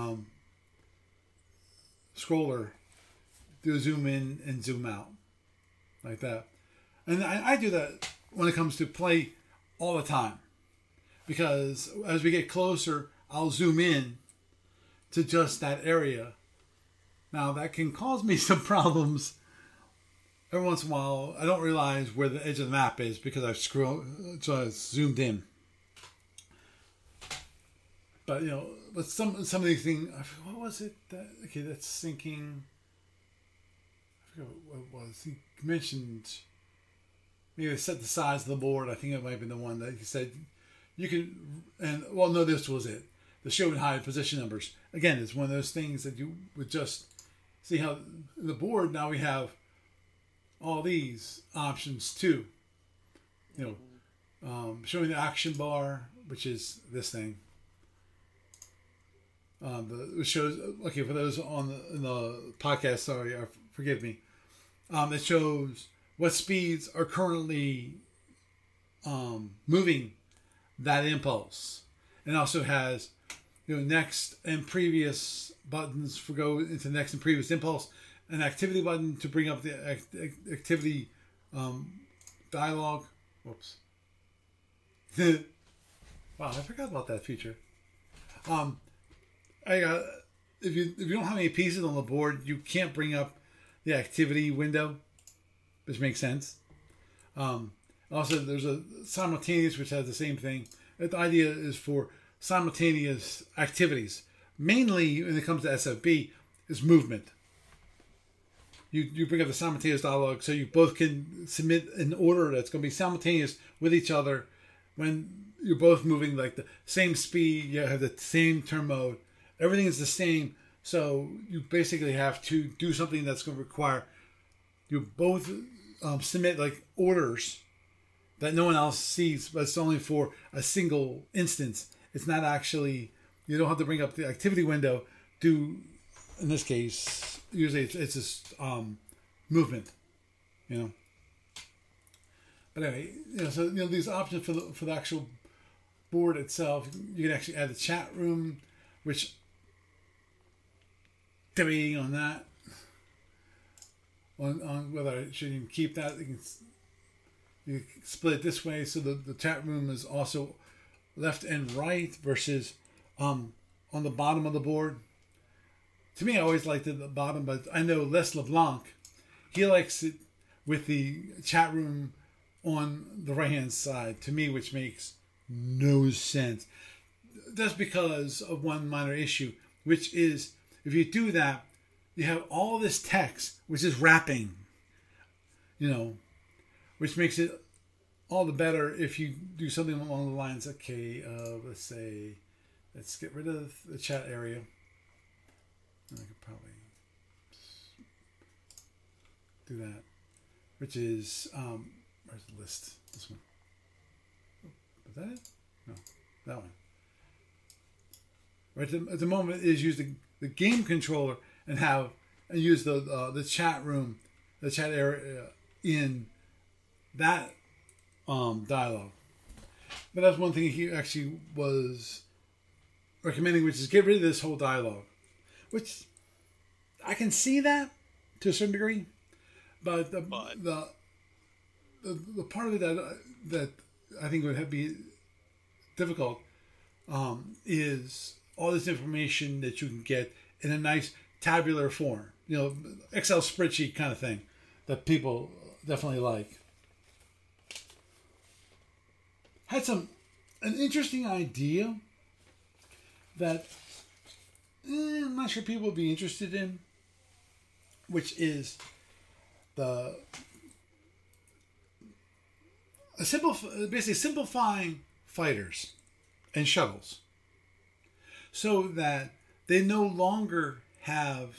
scroller do a zoom in and zoom out like that, and I do that when it comes to play all the time, because as we get closer, I'll zoom in to just that area. Now that can cause me some problems. Every once in a while, I don't realize where the edge of the map is because I've zoomed in. But but some of these things, what was it? That's syncing. I forget what it was. He mentioned maybe set the size of the board. I think it might have been the one that he said you can. And well, no, this was it. The show and hide position numbers. Again, it's one of those things that you would just see how the board. Now we have all these options too. Showing the action bar, which is this thing. It shows, okay, for those in the podcast, sorry, forgive me. It shows what speeds are currently moving that impulse, and also has next and previous buttons for go into next and previous impulse. An activity button to bring up the activity dialogue. Whoops. Wow, I forgot about that feature. If you don't have any pieces on the board, you can't bring up the activity window, which makes sense. Also, there's a simultaneous, which has the same thing. The idea is for simultaneous activities. Mainly, when it comes to SFB, is movement. You bring up the simultaneous dialogue so you both can submit an order that's going to be simultaneous with each other when you're both moving like the same speed. You have the same turn mode. Everything is the same. So you basically have to do something that's going to require you both submit like orders that no one else sees, but it's only for a single instance. It's not actually, you don't have to bring up the activity window. In this case, usually it's just movement, But anyway, so these options for the actual board itself, you can actually add the chat room, which debating on that, on whether I should even keep that. You can split it this way, so the chat room is also left and right versus on the bottom of the board. To me, I always liked it at the bottom, but I know Les LeBlanc, he likes it with the chat room on the right-hand side, to me, which makes no sense. That's because of one minor issue, which is, if you do that, you have all this text, which is wrapping, which makes it all the better if you do something along the lines, okay, let's get rid of the chat area. I could probably do that, which is, where's the list? This one. Was that it? No, that one. Right at the moment is use the game controller and use the chat room, the chat area in that dialogue. But that's one thing he actually was recommending, which is get rid of this whole dialogue. Which I can see that to a certain degree, but the part of it that I think would be difficult is all this information that you can get in a nice tabular form, Excel spreadsheet kind of thing that people definitely like. Had an interesting idea that I'm not sure people would be interested in, which is basically simplifying fighters and shuttles so that they no longer have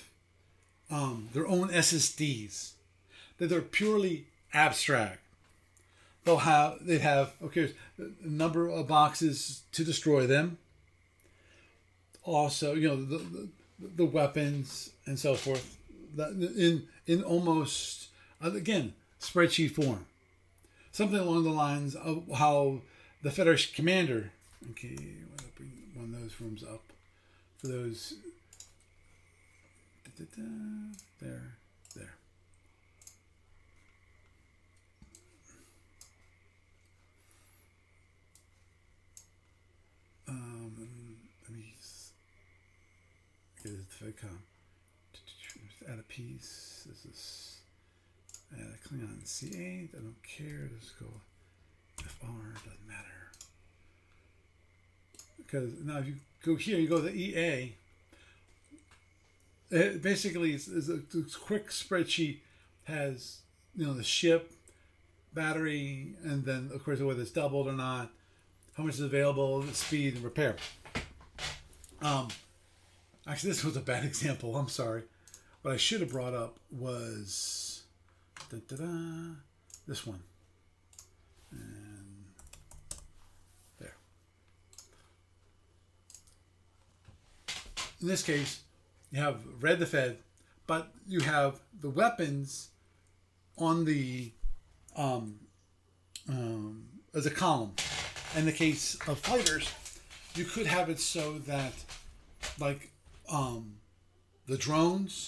their own SSDs, that they're purely abstract. they'd have okay, a number of boxes to destroy them. Also, the weapons and so forth in almost again spreadsheet form, something along the lines of how the Federation commander. Okay, I'm gonna bring one of those rooms up for those. There. Let me get it to FedCom. Add a piece. This is add a Klingon C8. I don't care. Let's go FR. Doesn't matter. Because now if you go here, you go to EA. It basically is a quick spreadsheet. Has the ship, battery, and then of course whether it's doubled or not, how much is available, the speed, and repair. Actually, this was a bad example. I'm sorry. What I should have brought up was this one. And there. In this case, you have read the Fed, but you have the weapons on the as a column. In the case of fighters, you could have it so that, like, the drones,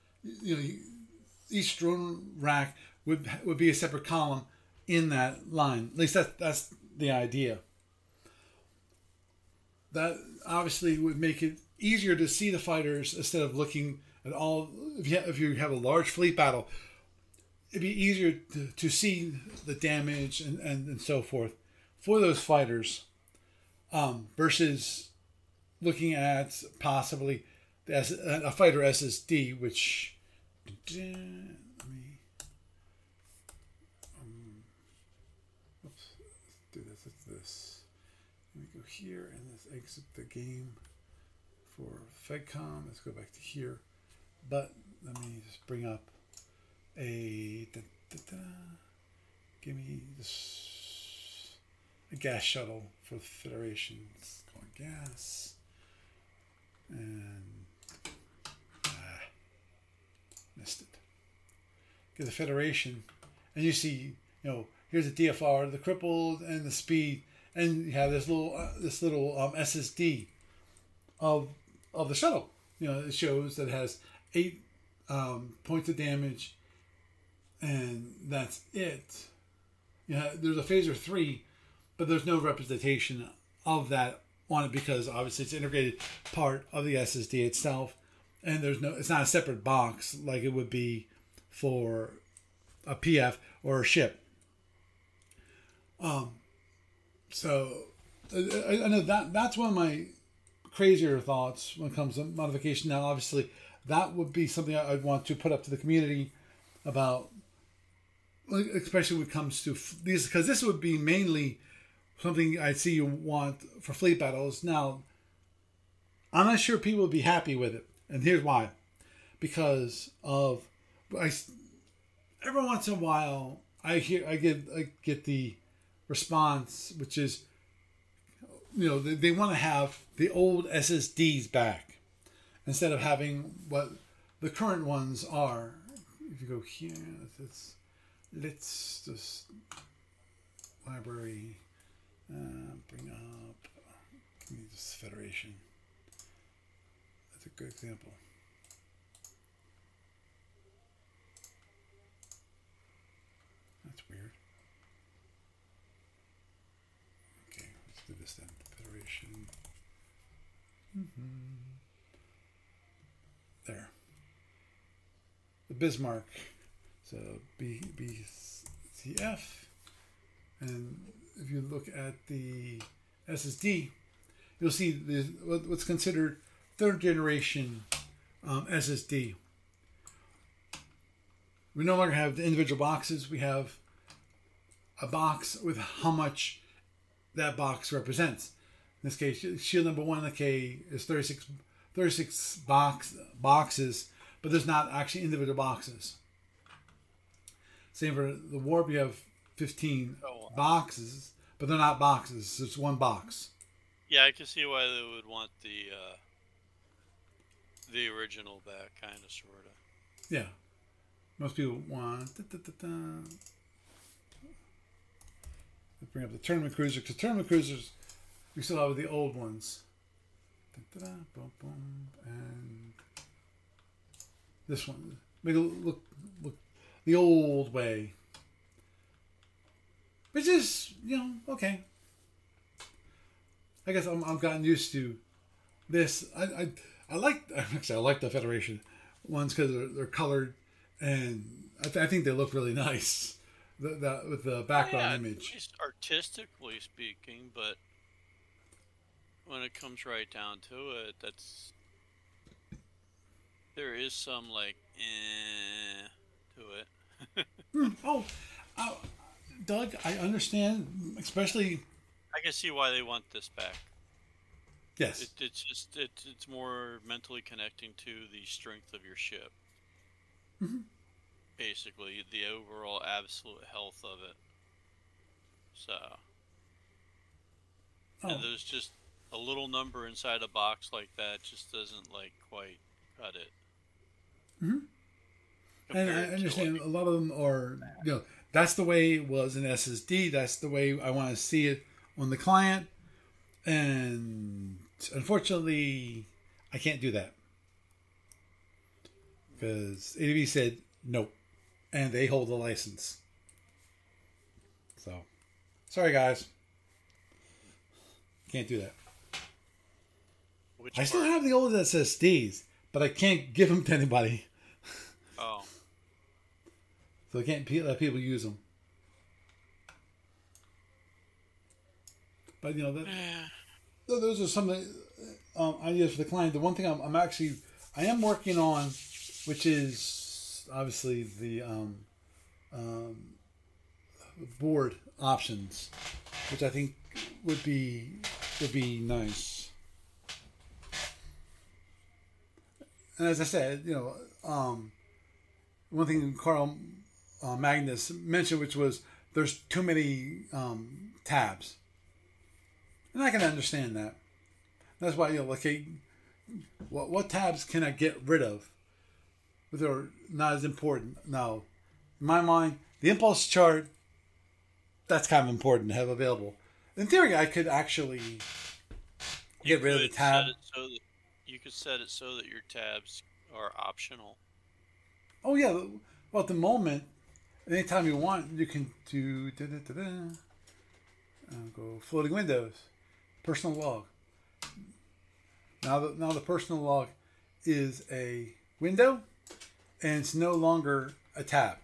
each drone rack would be a separate column in that line. At least that's the idea. That obviously would make it easier to see the fighters instead of looking at all. If you have a large fleet battle, it'd be easier to see the damage and so forth for those fighters, versus looking at possibly a fighter SSD, which let me let's do this. It's this. Let me go here and let's exit the game for FedCom. Let's go back to here, but let me just bring up a give me this. A gas shuttle for the Federation. It's going gas. And missed it. Get the Federation, and you see, here's the DFR, the crippled, and the speed, and you have this little SSD of the shuttle. It shows that it has 8 points of damage, and that's it. There's a phaser 3. But there's no representation of that on it because obviously it's an integrated part of the SSD itself, and it's not a separate box like it would be for a PF or a ship. So I know that's one of my crazier thoughts when it comes to modification. Now, obviously, that would be something I'd want to put up to the community about, especially when it comes to these, because this would be mainly something I see you want for fleet battles. Now, I'm not sure people would be happy with it, and here's why. Because of every once in a while I get the response, which is they want to have the old SSDs back instead of having what the current ones are. If you go here, let's just library. Bring up, give me this Federation. That's a good example. That's weird. Okay, let's do this then. Federation. There. The Bismarck. So BCF. And if you look at the SSD, you'll see what's considered third generation SSD. We no longer have the individual boxes. We have a box with how much that box represents. In this case, shield number 1 is 36 boxes, but there's not actually individual boxes. Same for the warp, you have 15 boxes, but they're not boxes. It's one box. Yeah, I can see why they would want the original back, kind of, sorta. Yeah. Most people want. Let's bring up the tournament cruiser, because tournament cruisers we still have the old ones. Boom, boom, and this one. Make it look the old way. Which is, okay. I guess I've gotten used to this. I like actually I like the Federation ones because they're colored, and I think they look really nice. With the background image. At least artistically speaking, but when it comes right down to it, there is some like to it. Doug, I understand, especially. I can see why they want this back. Yes. It's more mentally connecting to the strength of your ship. Mm-hmm. Basically, the overall absolute health of it. So, and there's just a little number inside a box like that just doesn't quite cut it. Mm-hmm. And I understand a lot of them are, that's the way it was in SSD. That's the way I want to see it on the client. And unfortunately, I can't do that. Because ADB said, nope. And they hold the license. So, sorry guys. Can't do that. I still have the old SSDs, but I can't give them to anybody. Oh. So I can't let people use them. But those are some of the ideas for the client. The one thing I am working on, which is obviously the board options, which I think would be nice. And as I said, one thing Carl Magnus mentioned, which was there's too many tabs, and I can understand that. That's why what tabs can I get rid of? But they're not as important. Now, in my mind, the impulse chart, that's kind of important to have available. In theory, I could actually get rid of the tab. You could set it so that your tabs are optional. Oh yeah. Well, at the moment, anytime you want, you can do go floating windows, personal log. Now the personal log is a window, and it's no longer a tab.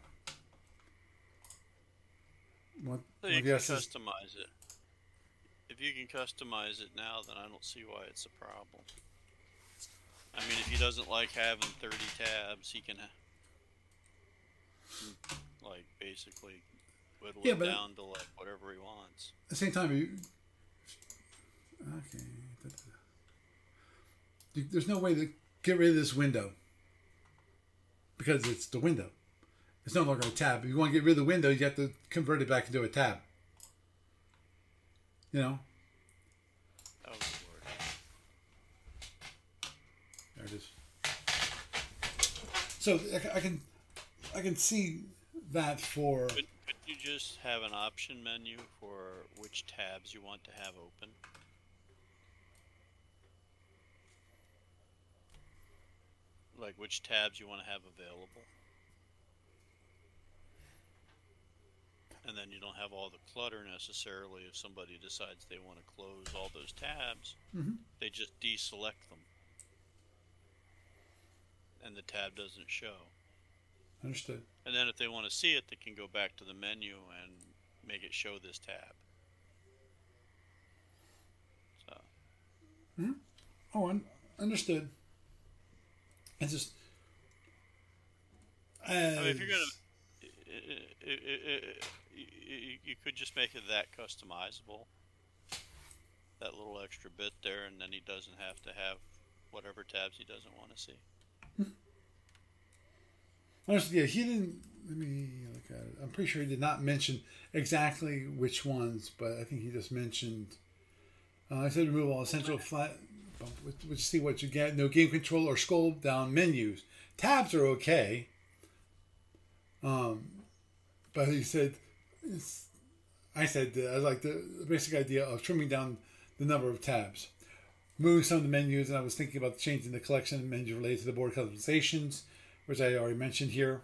So you can customize it. If you can customize it now, then I don't see why it's a problem. I mean, if he doesn't like having 30 tabs, he can basically whittle it down to whatever he wants. At the same time, there's no way to get rid of this window because it's the window. It's no longer a tab. If you want to get rid of the window, you have to convert it back into a tab. Oh, Lord. There it is. So I can see that for. Could you just have an option menu for which tabs you want to have open? Like which tabs you want to have available? And then you don't have all the clutter necessarily. If somebody decides they want to close all those tabs, they just deselect them. And the tab doesn't show. Understood. And then if they want to see it, they can go back to the menu and make it show this tab. So. Mm-hmm. Oh, understood. It's just. I mean, if you're gonna, you could just make it that customizable. That little extra bit there, and then he doesn't have to have whatever tabs he doesn't want to see. Honestly, yeah, he didn't. let me look at it. I'm pretty sure he did not mention exactly which ones, but I think he just mentioned. I said remove all essential flat. Which see what you get. No game control or scroll down menus. Tabs are okay. But he said, I like the basic idea of trimming down the number of tabs. Moving some of the menus, and I was thinking about changing the collection of menus related to the board customizations, which I already mentioned here.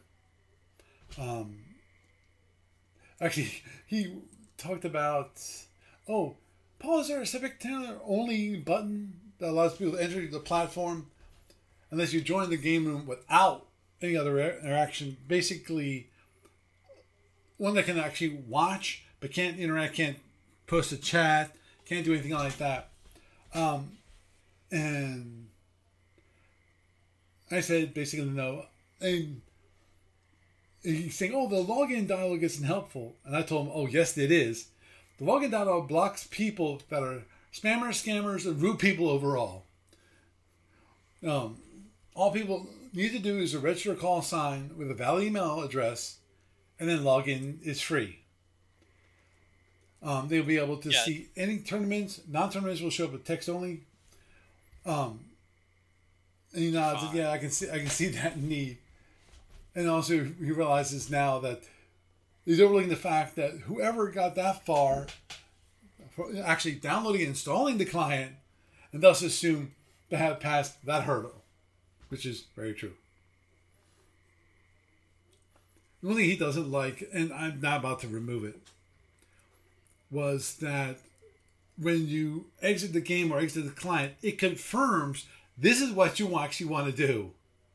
Actually, he talked about, Paul, is there a Civic Taylor only button that allows people to enter the platform unless you join the game room without any other interaction? Basically, one that can actually watch but can't interact, can't post a chat, can't do anything like that. And I said basically no. And he's saying, the login dialog isn't helpful. And I told him, yes, it is. The login dialog blocks people that are spammers, scammers, and rude people overall. All people need to do is a register a call sign with a valid email address, and then login is free. They'll be able to see any tournaments. Non-tournaments will show up with text only. And he nods. Yeah, I can see that need. And also, he realizes now that he's overlooking the fact that whoever got that far, actually downloading and installing the client, and thus assume to have passed that hurdle, which is very true. The only thing he doesn't like, and I'm not about to remove it, was that when you exit the game or exit the client, it confirms this is what you actually want to do.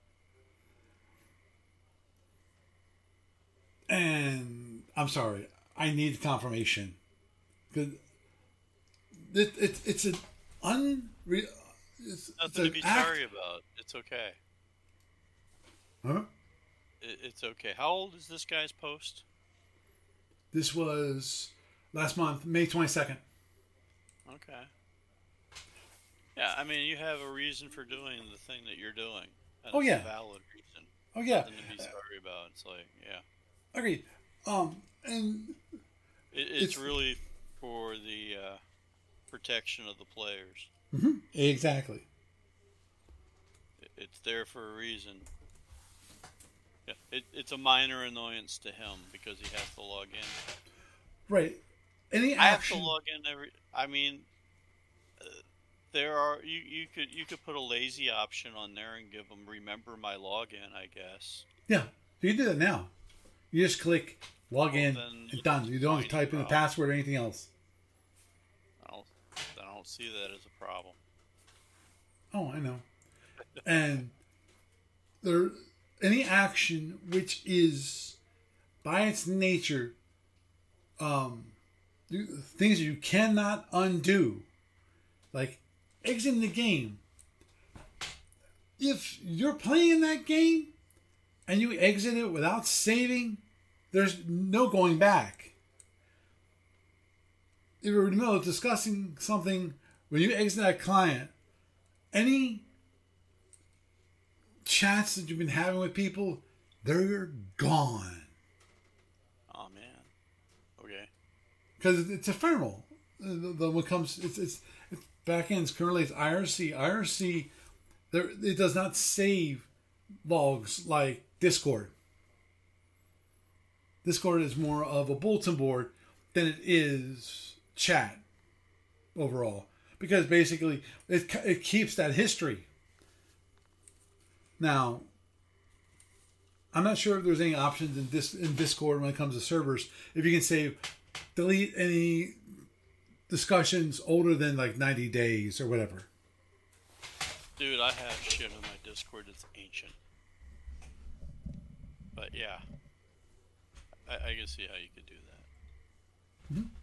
And I'm sorry, I need confirmation. Because it's an unreal. Nothing to be sorry about. It's okay. Huh? It's okay. How old is this guy's post? This was last month, May 22nd. Okay. Yeah, I mean, you have a reason for doing the thing that you're doing. And it's a valid reason. Nothing to be sorry about. It's like, yeah. Agreed. And it's really for the protection of the players. Mm-hmm. Exactly. It's there for a reason. Yeah, it's a minor annoyance to him because he has to log in. Right. Any action. I have to log in I mean, there are you could put a lazy option on there and give them remember my login, I guess. Yeah, you can do that now. You just click log in and done. You don't type in the password or anything else. I don't see that as a problem. Oh, I know. And there, any action which is by its nature things you cannot undo, like exiting the game. If you're playing that game and you exit it without saving, there's no going back. If you're in the middle of discussing something, when you exit that client, any chats that you've been having with people, they're gone. Oh man. Okay. Because it's ephemeral. What comes, it's back ends currently it's IRC. IRC, it does not save logs like Discord. Discord is more of a bulletin board than it is chat overall, because basically it keeps that history. Now, I'm not sure if there's any options in Discord when it comes to servers. If you can say delete any discussions older than like 90 days or whatever. Dude, I have shit on my Discord that's ancient. But yeah, I can see how you could do that. Mm-hmm.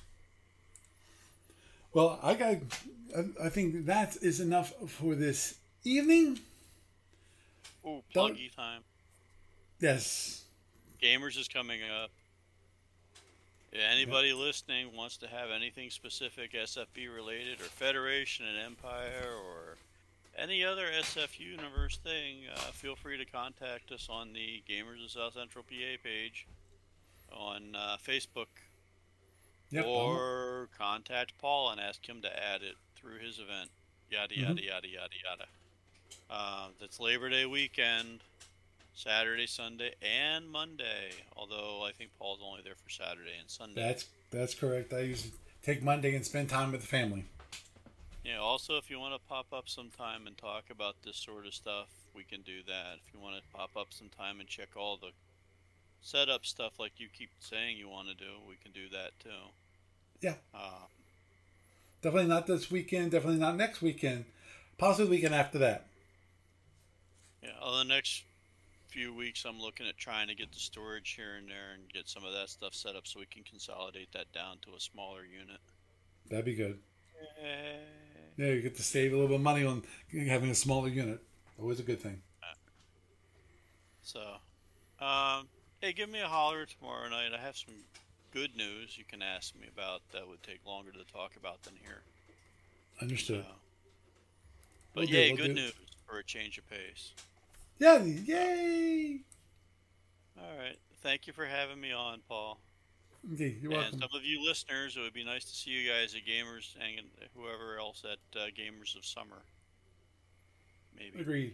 Well, I think that is enough for this evening. Ooh, pluggy time. Yes. Gamers is coming up. If anybody listening wants to have anything specific SFB related or Federation and Empire or any other SF Universe thing, feel free to contact us on the Gamers of South Central PA page on Facebook, Yep. or contact Paul and ask him to add it through his event. Yada Mhm. yada yada yada yada. That's Labor Day weekend, Saturday, Sunday, and Monday. Although I think Paul's only there for Saturday and Sunday. That's correct. I usually take Monday and spend time with the family. Yeah. Also, if you want to pop up sometime and talk about this sort of stuff, we can do that. If you want to pop up sometime and check all the setup stuff like you keep saying you want to do, we can do that too. Yeah. Uh, Definitely not this weekend. Definitely not next weekend. Possibly the weekend after that. yeah. Over the next few weeks, I'm looking at trying to get the storage here and there and get some of that stuff set up so we can consolidate that down to a smaller unit. That'd be good. Yay. Yeah, you get to save a little bit of money on having a smaller unit. Always a good thing. So, hey, give me a holler tomorrow night. I have some good news you can ask me about that would take longer to talk about than here. Understood. So, We'll but do, yay, we'll good do. news for a change of pace. Yeah, yay! All right. Thank you for having me on, Paul. Okay, you're And welcome. some of you listeners, it would be nice to see you guys at Gamers and whoever else at Gamers of Summer. Maybe. Agreed.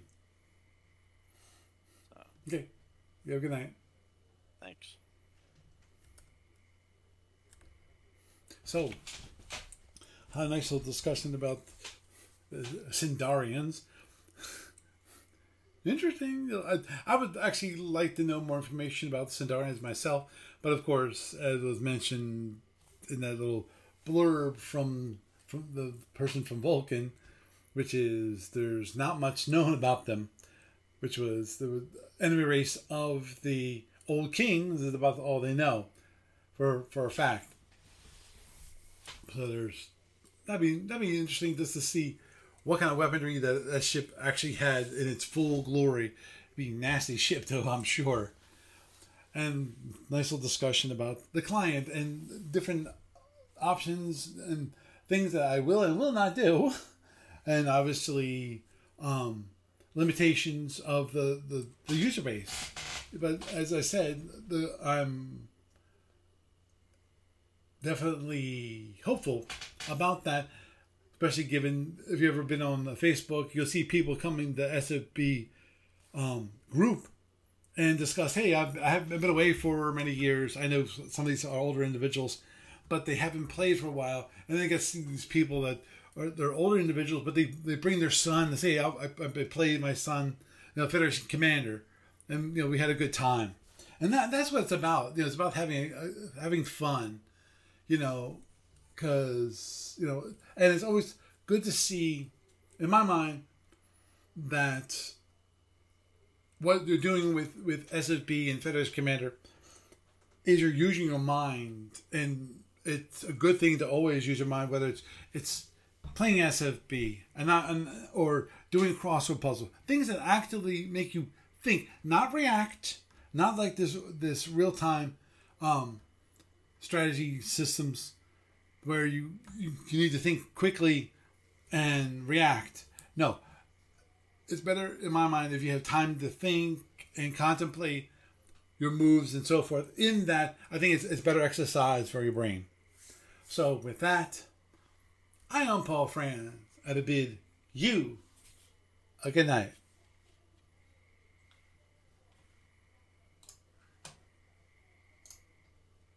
So, Okay, you have a good night. thanks. So, had a nice little discussion about the Sindarians. Interesting. I would actually like to know more information about the Sindarians myself, but of course, as was mentioned in that little blurb from the person from Vulcan, which is there's not much known about them, which was the enemy race of the old kings is about all they know for a fact. So that'd be interesting just to see what kind of weaponry that ship actually had in its full glory. It'd be a nasty ship though, I'm sure. And nice little discussion about the client and different options and things that I will and will not do. And obviously limitations of the user base. But as I said, I'm definitely hopeful about that, especially given if you've ever been on Facebook, you'll see people coming to SFB group and discuss, hey, I haven't been away for many years. I know some of these are older individuals, but they haven't played for a while. And then I get to see these people that they're older individuals, but they bring their son and say, I played my son, Federation Commander, and we had a good time. And that's what it's about. It's about having fun, because and it's always good to see, in my mind, that what you're doing with SFB and Federation Commander is you're using your mind, and it's a good thing to always use your mind, whether it's playing SFB and not or doing crossword puzzle, things that actively make you think, not react, not like this real time strategy systems where you need to think quickly and react. No, it's better in my mind if you have time to think and contemplate your moves and so forth. In that, I think it's better exercise for your brain. So with that, I am Paul Franz. I bid you a good night.